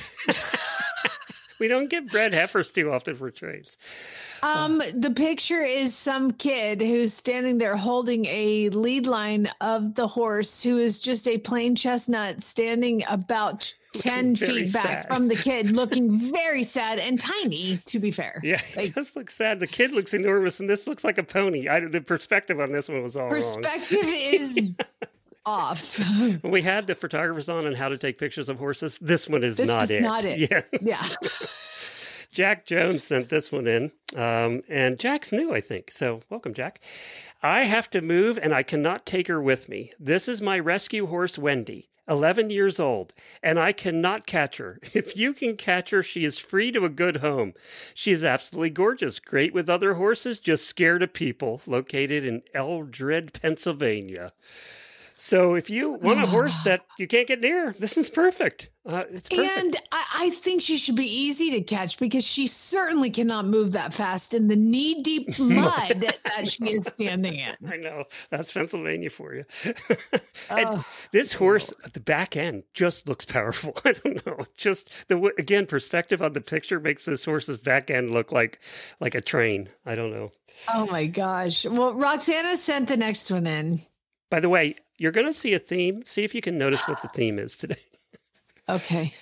We don't get bread heifers too often for trades. Um, the picture is some kid who's standing there holding a lead line of the horse, who is just a plain chestnut standing about ten feet back sad. from the kid, looking very sad and tiny, to be fair. Yeah, like, it does look sad. The kid looks enormous, and this looks like a pony. I, the perspective on this one was all perspective wrong. is off. When we had the photographers on and how to take pictures of horses, this one is this not is it. not it. Yeah. Yeah. Jack Jones sent this one in, um, and Jack's new, I think. So welcome, Jack. I have to move, and I cannot take her with me. This is my rescue horse, Wendy, eleven years old, and I cannot catch her. If you can catch her, she is free to a good home. She is absolutely gorgeous, great with other horses, just scared of people, located in Eldred, Pennsylvania. So if you want a horse that you can't get near, this is perfect. Uh, it's perfect. And I, I think she should be easy to catch because she certainly cannot move that fast in the knee-deep mud that she is standing in. I know. That's Pennsylvania for you. And oh, this horse at the back end just looks powerful. I don't know. Just, the again, perspective on the picture makes this horse's back end look like like a train. I don't know. Oh, my gosh. Well, Roxana sent the next one in. By the way, you're going to see a theme. See if you can notice what the theme is today. Okay.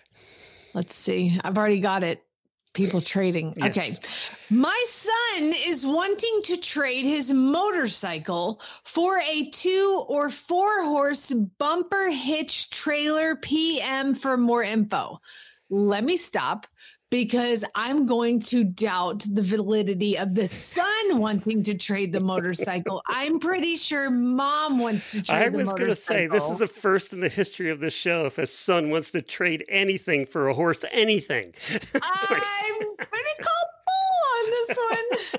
Let's see. I've already got it. People trading. Yes. Okay. My son is wanting to trade his motorcycle for a two or four horse bumper hitch trailer. P M for more info. Let me stop, because I'm going to doubt the validity of the son wanting to trade the motorcycle. I'm pretty sure mom wants to trade I the motorcycle. was going to say, this is a first in the history of this show if a son wants to trade anything for a horse, anything. I'm going to call bull on this one.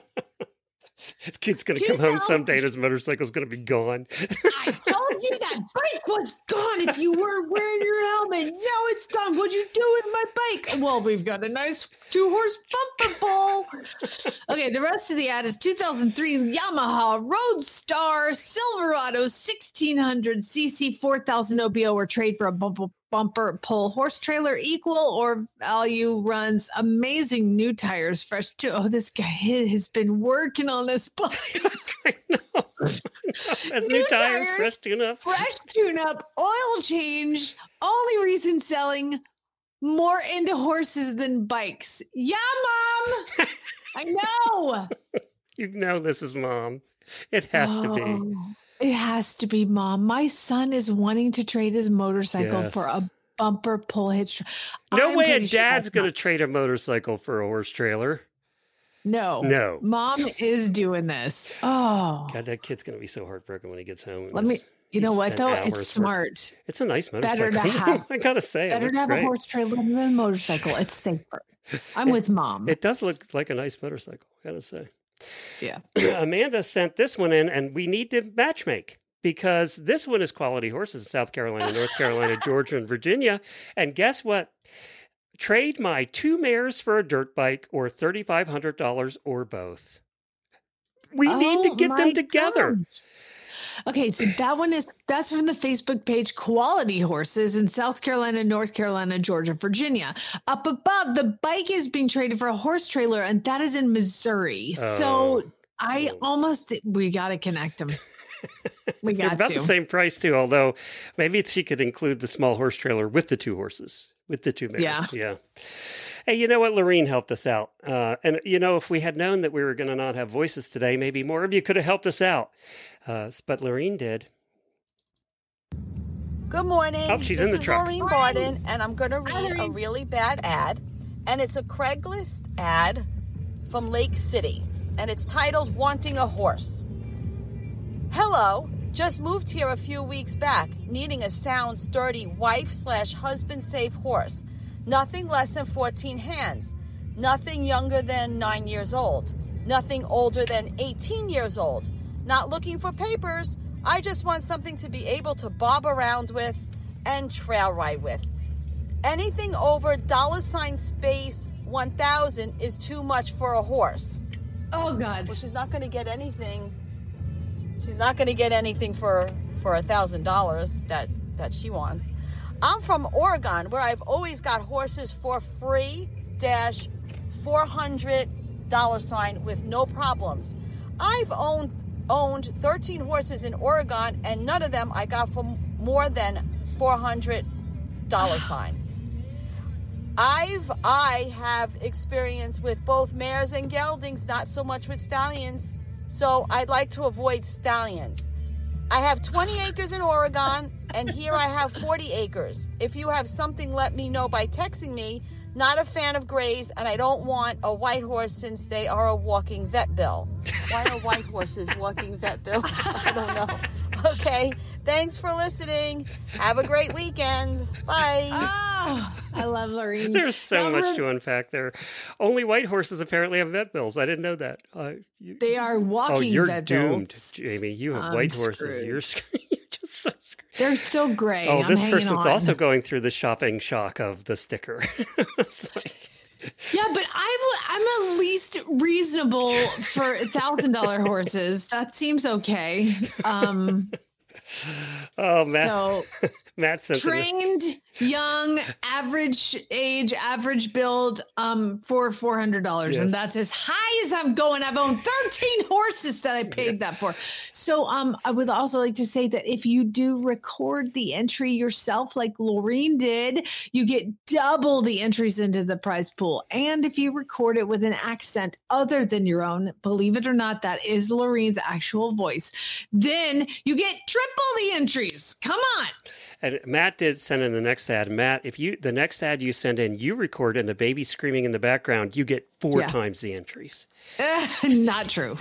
The kid's going to come home someday and his motorcycle's going to be gone. I told you that bike was gone if you weren't wearing your helmet. Now it's gone. What'd you do with my bike? Well, we've got a nice two-horse bumper bull. Okay, the rest of the ad is two thousand three Yamaha Roadstar Silverado sixteen hundred c c four thousand O B O or trade for a bumper bumper pull horse trailer. Equal or value runs. Amazing new tires, fresh too. Oh, this guy has been working on this bike. I know. That's new, new tires, tires, fresh tune-up. Fresh tune-up, oil change. Only reason selling, more into horses than bikes. Yeah, Mom. I know. You know this is Mom. It has oh, to be. It has to be Mom. My son is wanting to trade his motorcycle yes. for a bumper pull hitch. No I'm way a pretty sure dad's that's going to not- trade a motorcycle for a horse trailer. No. No. Mom is doing this. Oh. God, that kid's going to be so heartbroken when he gets home. Let me, you know He what spent though? hours It's work- smart. It's a nice motorcycle. Better to have. I gotta say, it Better looks to have great. a horse trailer than a motorcycle. It's safer. I'm with Mom. It does look like a nice motorcycle. I gotta say. Yeah. Amanda sent this one in, and we need to matchmake because this one is quality horses in South Carolina, North Carolina, Georgia, and Virginia. And guess what? Trade my two mares for a dirt bike or thirty-five hundred dollars or both. We need to Oh get my them together. gosh. Okay, so that one is that's from the Facebook page Quality Horses in South Carolina, North Carolina, Georgia, Virginia. Up above, the bike is being traded for a horse trailer, and that is in Missouri. Oh. So I almost we got to connect them. We They're got about to. the same price too, although maybe she could include the small horse trailer with the two horses, with the two mares. Yeah. Yeah. Hey, you know what? Lorene helped us out. Uh, and, you know, if we had known that we were going to not have voices today, maybe more of you could have helped us out. Uh, but Lorene did. Good morning. Oh, she's this in the is truck. Maureen Barden, and I'm going to read a really bad ad. And it's a Craigslist ad from Lake City. And it's titled Wanting a Horse. Hello. Just moved here a few weeks back, needing a sound, sturdy wife slash husband safe horse. Nothing less than fourteen hands. Nothing younger than nine years old. Nothing older than eighteen years old. Not looking for papers. I just want something to be able to bob around with and trail ride with. Anything over dollar sign space one thousand is too much for a horse. Oh God. Well, she's not going to get anything. She's not going to get anything for for a thousand dollars that that she wants. I'm from Oregon, where I've always got horses for free dash four hundred dollar sign with no problems. I've owned owned thirteen horses in Oregon, and none of them I got for more than four hundred dollar sign. I've I have experience with both mares and geldings, not so much with stallions. So I'd like to avoid stallions. I have twenty acres in Oregon, and here I have forty acres. If you have something, let me know by texting me. Not a fan of grays, and I don't want a white horse since they are a walking vet bill. Why are white horses walking vet bills? I don't know. Okay, thanks for listening. Have a great weekend. Bye. Oh, I love Lorene. There's so Don't much re- to unpack there. Only white horses apparently have vet bills. I didn't know that. Uh, you, They are walking oh, you're vet doomed, bills. Jamie. You have I'm white horses. screwed. You're, sc- you're just so screwed. They're still gray. Oh, I'm this hanging person's on. also going through the shopping shock of the sticker. It's like, Yeah, but I'm I'm at least reasonable for thousand dollar horses. That seems okay. Um, oh, Matt, so Matt sent it. trained, young, average age, average build, um, for four hundred dollars, and Yes. that's as high as I'm going. I've owned thirteen horses that I paid that for. So, um, I would also like to say that if you do record the entry yourself, like Lorene did, you get double the entries into the prize pool. And if you record it with an accent other than your own, believe it or not, that is Lorene's actual voice, then you get triple the entries. Come on. And Matt did send in the next ad. Matt, if you the next ad you send in, you record and the baby screaming in the background, you get four Yeah. times the entries. Not true.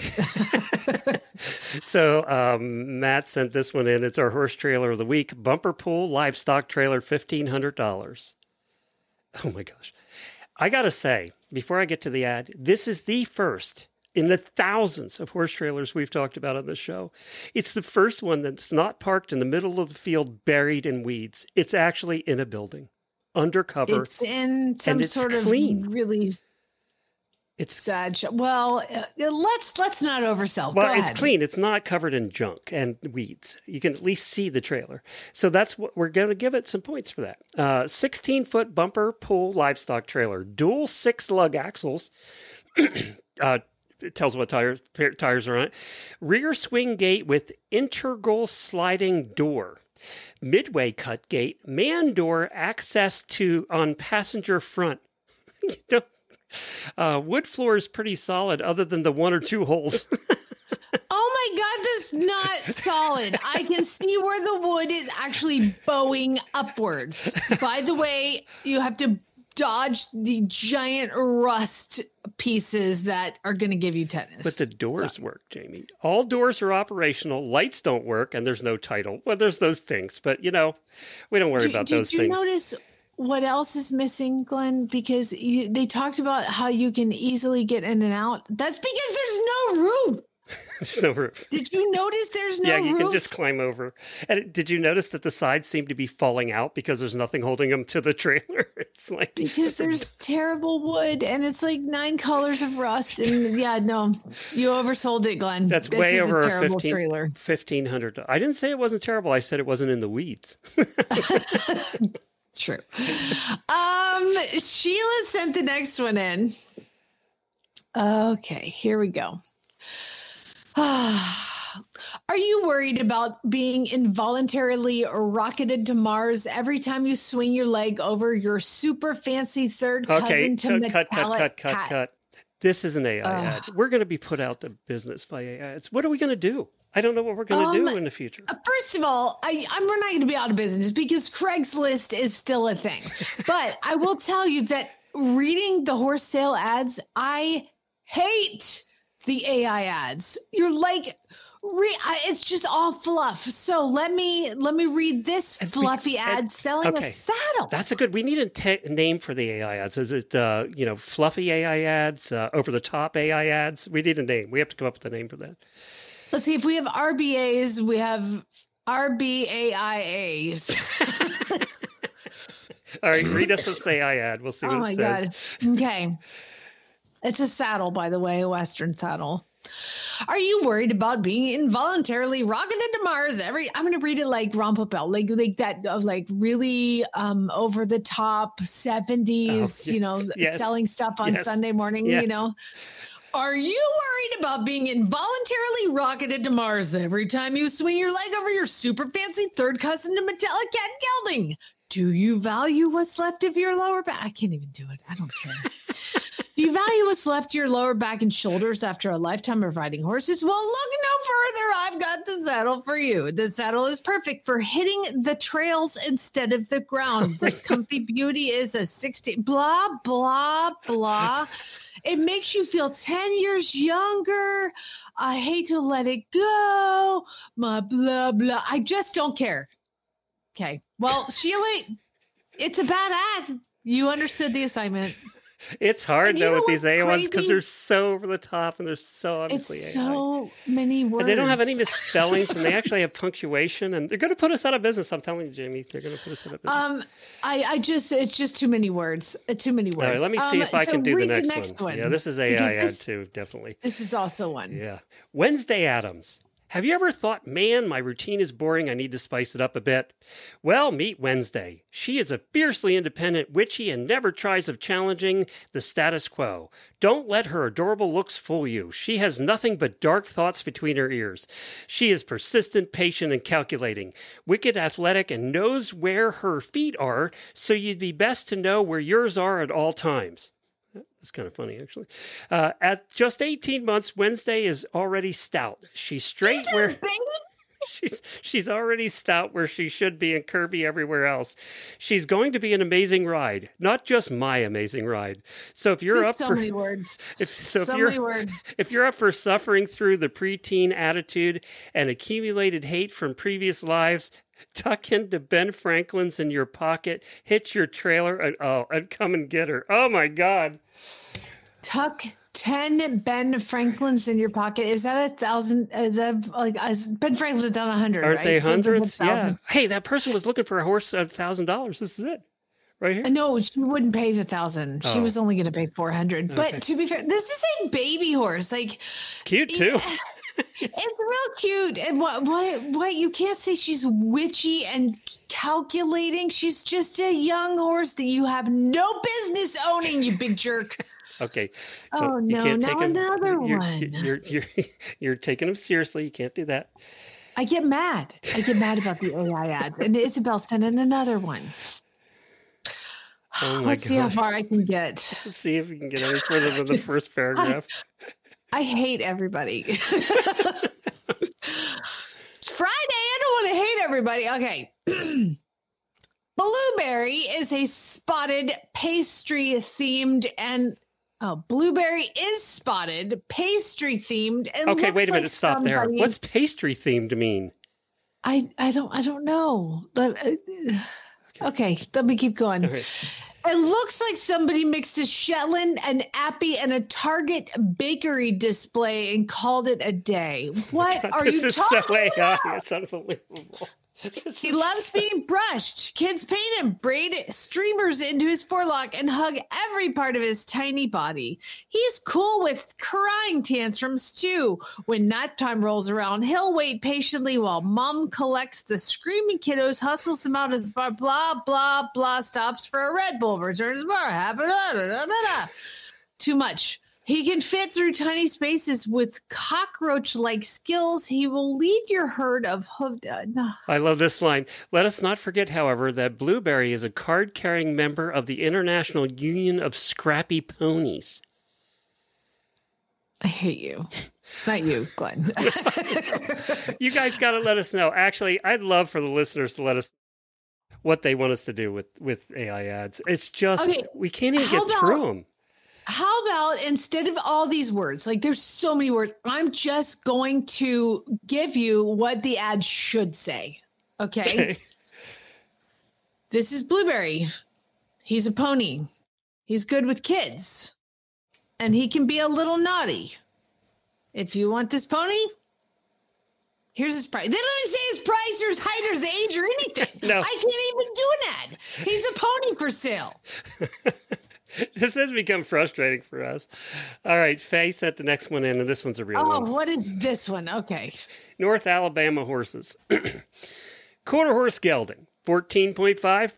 So um, Matt sent this one in. It's our horse trailer of the week. Bumper pool livestock trailer, fifteen hundred dollars. Oh my gosh. I got to say, before I get to the ad, this is the first in the thousands of horse trailers we've talked about on the show. It's the first one that's not parked in the middle of the field, buried in weeds. It's actually in a building, undercover. It's in some and it's sort clean. of really It's sad. sh- Well, uh, let's let's not oversell. Well, Go it's ahead. clean. It's not covered in junk and weeds. You can at least see the trailer. So that's what we're going to give it some points for that. Uh, sixteen foot bumper pull livestock trailer, dual six lug axles. uh, it tells what tires tires are on it. Rear swing gate with integral sliding door. Midway cut gate, man door access to on passenger front. You know, uh, wood floor is pretty solid other than the one or two holes. Oh got this not solid. I can see where the wood is actually bowing upwards. By the way, you have to dodge the giant rust pieces that are going to give you tetanus. But the doors So- work, Jamie. All doors are operational. Lights don't work, and there's no title. Well, there's those things, but you know, we don't worry Do- about did those you things. notice what else is missing, Glenn? Because you, they talked about how you can easily get in and out. That's because there's no roof. There's no roof. Did you notice there's no yeah, roof? you can just climb over. And did you notice that the sides seem to be falling out because there's nothing holding them to the trailer? It's like Because there's terrible wood and it's like nine colors of rust. And yeah, no, you oversold it, Glenn. that's This way is over a a terrible fifteen, trailer. fifteen hundred. I didn't say it wasn't terrible. I said it wasn't in the weeds. True. Um, Sheila sent the next one in. Okay, here we go. Are you worried about being involuntarily rocketed to Mars every time you swing your leg over your super fancy third Okay, cousin to cut, cut, cut, metallic cut, cut, cat? cut. This is an A I Ugh. ad. We're going to be put out of business by A I ads. What are we going to do? I don't know what we're going to Um, do in the future. Uh, First of all, I, I'm we're not going to be out of business because Craigslist is still a thing. But I will tell you that reading the horse sale ads, I hate the A I ads. You're like, re- I- it's just all fluff. So let me let me read this fluffy ad selling okay. a saddle. That's a good. We need a te- name for the A I ads. Is it uh, you know fluffy A I ads, uh, over the top A I ads? We need a name. We have to come up with a name for that. Let's see if we have R B As. We have R B A I As. All right, read us this A I ad. We'll see what Oh it my says. God. Okay. It's a saddle, by the way, a Western saddle. Are you worried about being involuntarily rocketed to Mars every? I'm going to read it like Ron Popeil, like like that, uh, like really um, over the top seventies, Oh, you know, yes, yes, selling stuff on yes, Sunday morning. yes. You know, are you worried about being involuntarily rocketed to Mars every time you swing your leg over your super fancy third cousin to metallic cat gelding? Do you value what's left of your lower back? I can't even do it. I don't care. Do you value what's left of your lower back and shoulders after a lifetime of riding horses? Well, look no further. I've got the saddle for you. The saddle is perfect for hitting the trails instead of the ground. This comfy beauty is a sixty, blah, blah, blah. It makes you feel ten years younger. I hate to let it go. My blah, blah. I just don't care. Okay. Well, Sheila, it's a bad ad. You understood the assignment. It's hard And you though know with these what's A I ones because crazy? they're so over the top and they're so obviously It's A I. so many words. And they don't have any misspellings, and they actually have punctuation, and they're going to put us out of business. I'm telling you, Jamie, they're going to put us out of business. Um, I, I just, it's just too many words. Uh, too many words. All right, let me see Um, if I so can do the read next, next one. one. Yeah, this is A I because ad this- too, definitely. This is also one. Yeah. Wednesday Adams. Have you ever thought, man, my routine is boring. I need to spice it up a bit? Well, meet Wednesday. She is a fiercely independent, witchy, and never tries of challenging the status quo. Don't let her adorable looks fool you. She has nothing but dark thoughts between her ears. She is persistent, patient, and calculating, wicked, athletic, and knows where her feet are, so you'd be best to know where yours are at all times. That's kind of funny, actually. Uh, at just eighteen months, Wednesday is already stout. She's straight where she's she's already stout where she should be and curvy everywhere else. She's going to be an amazing ride, not just my amazing ride. So if you're There's up so for many words. if, so if so you're many words. if you're up for suffering through the preteen attitude and accumulated hate from previous lives, tuck into Ben Franklin's in your pocket, hit your trailer, and oh, and come and get her. Oh my God. Tuck ten Ben Franklins in your pocket. Is that a thousand? Is that like is Ben Franklin's down a hundred? Aren't right? they So it's a hundreds? Yeah. thousand. Hey, that person was looking for a horse at a thousand dollars. This is it, right here. No, she wouldn't pay a thousand. She Oh. was only going to pay four hundred. Okay. But to be fair, this is a baby horse. Like It's cute too. it's real cute. And what what what you can't say she's witchy and calculating. She's just a young horse that you have no business owning, you big jerk. Okay. Oh, you no, can't now take 'em- another you're, one. You're you're you're taking them seriously. You can't do that. I get mad. I get mad about the A I ads. And Isabel sent in another one. Oh my Let's see how God. far I can get. Let's see if we can get any further than the Just- first paragraph. I hate everybody. want to hate everybody. Okay. Blueberry is a spotted pastry themed and oh, blueberry is spotted pastry themed. And okay, looks wait a minute. like Stop there. somebody- What's pastry themed mean? I I don't I don't know. But, uh, okay, let me keep going. Okay. It looks like somebody mixed a Shetland, an Appy, and a Target bakery display and called it a day. What God, are this you is talking so A I. about? It's unbelievable. This He is loves so- being brushed. Kids paint him, braid streamers into his forelock, and hug every part of his tiny body. He's cool with crying tantrums too. When nap time rolls around, he'll wait patiently while mom collects the screaming kiddos, hustles them out of the bar, blah, blah, blah, stops for a Red Bull, returns bar, habit, da, da, da, da, da. Too much. He can fit through tiny spaces with cockroach-like skills. He will lead your herd of hooved. Uh, no. I love this line. Let us not forget, however, that Blueberry is a card-carrying member of the International Union of Scrappy Ponies. I hate you. Not you, Glenn. You guys got to let us know. Actually, I'd love for the listeners to let us what they want us to do with, with A I ads. It's just, Okay, we can't even how get through about- them. How about instead of all these words, like there's so many words, I'm just going to give you what the ad should say. Okay. Okay. This is Blueberry. He's a pony. He's good with kids. And he can be a little naughty. If you want this pony, here's his price. They don't even say his price or his height or his age or anything. No. I can't even do an ad. He's a pony for sale. This has become frustrating for us. All right, Faye sent the next one in, and this one's a real Oh, one. what is this one? Okay. North Alabama horses. Quarter horse gelding, fourteen point five.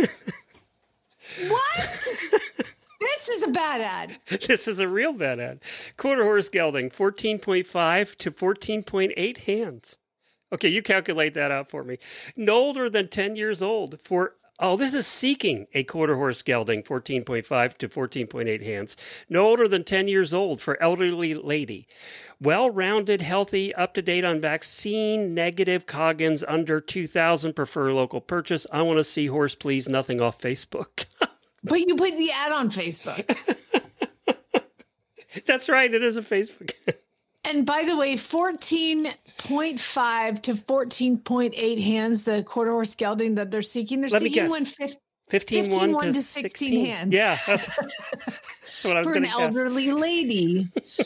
What? This is a bad ad. This is a real bad ad. Quarter horse gelding, fourteen point five to fourteen point eight hands. Okay, you calculate that out for me. No older than ten years old for, oh, this is seeking a quarter horse gelding, fourteen point five to fourteen point eight hands. No older than ten years old for elderly lady. Well-rounded, healthy, up-to-date on vaccine, negative Coggins, under two thousand, prefer local purchase. I want to see horse, please, nothing off Facebook. But you put the ad on Facebook. That's right, it is a Facebook. And by the way, fourteen point five to fourteen point eight hands, the quarter horse gelding that they're seeking, they're Let me seeking guess. one fif- fifteen, fifteen, one one to to sixteen sixteen hands. Yeah, that's, that's what I was for going an to guess. elderly lady.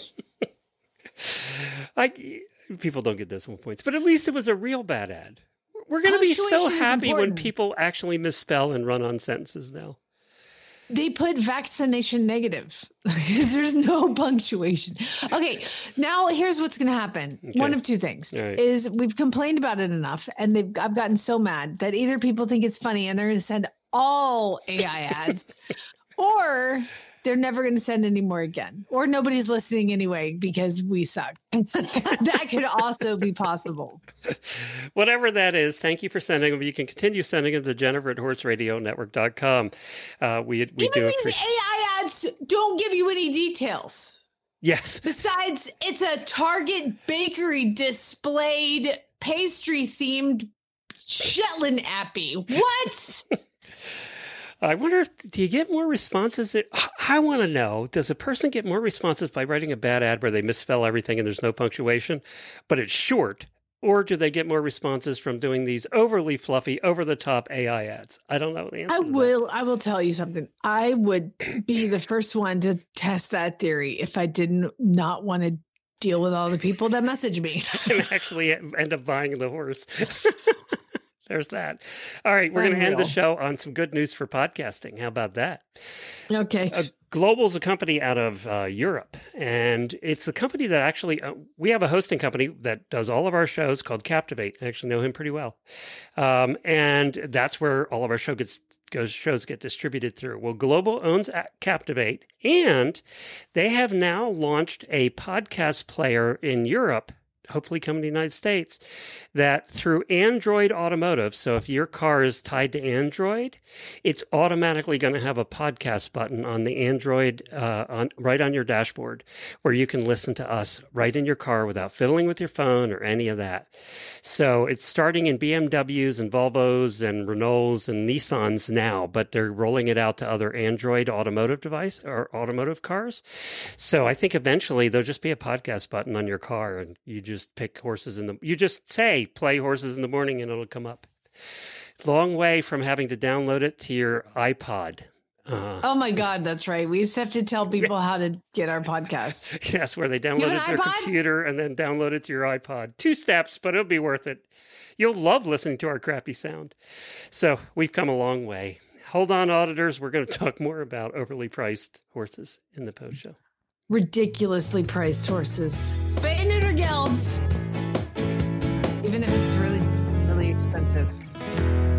I, people don't get decimal points, but at least it was a real bad ad. We're going to be so Punctuation is happy when important. people actually misspell and run on sentences now. They put vaccination negative. There's no punctuation. Okay, now here's what's going to happen. Okay. One of two things All right. is we've complained about it enough, and they've I've gotten so mad that either people think it's funny and they're going to send all A I ads, or they're never going to send any more again, or nobody's listening anyway because we suck. That could also be possible. Whatever that is, thank you for sending them. You can continue sending them to Jennifer at horse radio network dot com. Uh, we we Even do these appreciate. A I ads don't give you any details. Yes. Besides, it's a Target bakery displayed pastry themed Shetland appy. What? I wonder if, do you get more responses? I want to know, does a person get more responses by writing a bad ad where they misspell everything and there's no punctuation, but it's short? Or do they get more responses from doing these overly fluffy, over-the-top A I ads? I don't know the answer I to that. will. I will tell you something. I would be the first one to test that theory if I didn't not want to deal with all the people that message me. And actually end up buying the horse. There's that. All right, we're going to end the Unreal. show on some good news for podcasting. How about that? Okay. Uh, Global's a company out of uh, Europe, and it's a company that actually, uh, we have a hosting company that does all of our shows called Captivate. I actually know him pretty well. Um, and that's where all of our show gets, goes, shows get distributed through. Well, Global owns A- Captivate, and they have now launched a podcast player in Europe hopefully coming to the United States, that through Android Automotive, so if your car is tied to Android, it's automatically going to have a podcast button on the Android, uh, on right on your dashboard, where you can listen to us right in your car without fiddling with your phone or any of that. So it's starting in B M Ws and Volvos and Renaults and Nissans now, but they're rolling it out to other Android automotive device or automotive cars. So I think eventually there'll just be a podcast button on your car, and you just pick horses in the, you just say, play horses in the morning, and it'll come up. Long way from having to download it to your iPod. Uh, oh my God, that's right. We used to have to tell people yes. how to get our podcast. Yes, where they download it to their computer and then download it to your iPod. Two steps, but it'll be worth it. You'll love listening to our crappy sound. So we've come a long way. Hold on, auditors. We're going to talk more about overly priced horses in the post show. Ridiculously priced horses. Spay and neuter gelds. Even if it's really, really expensive.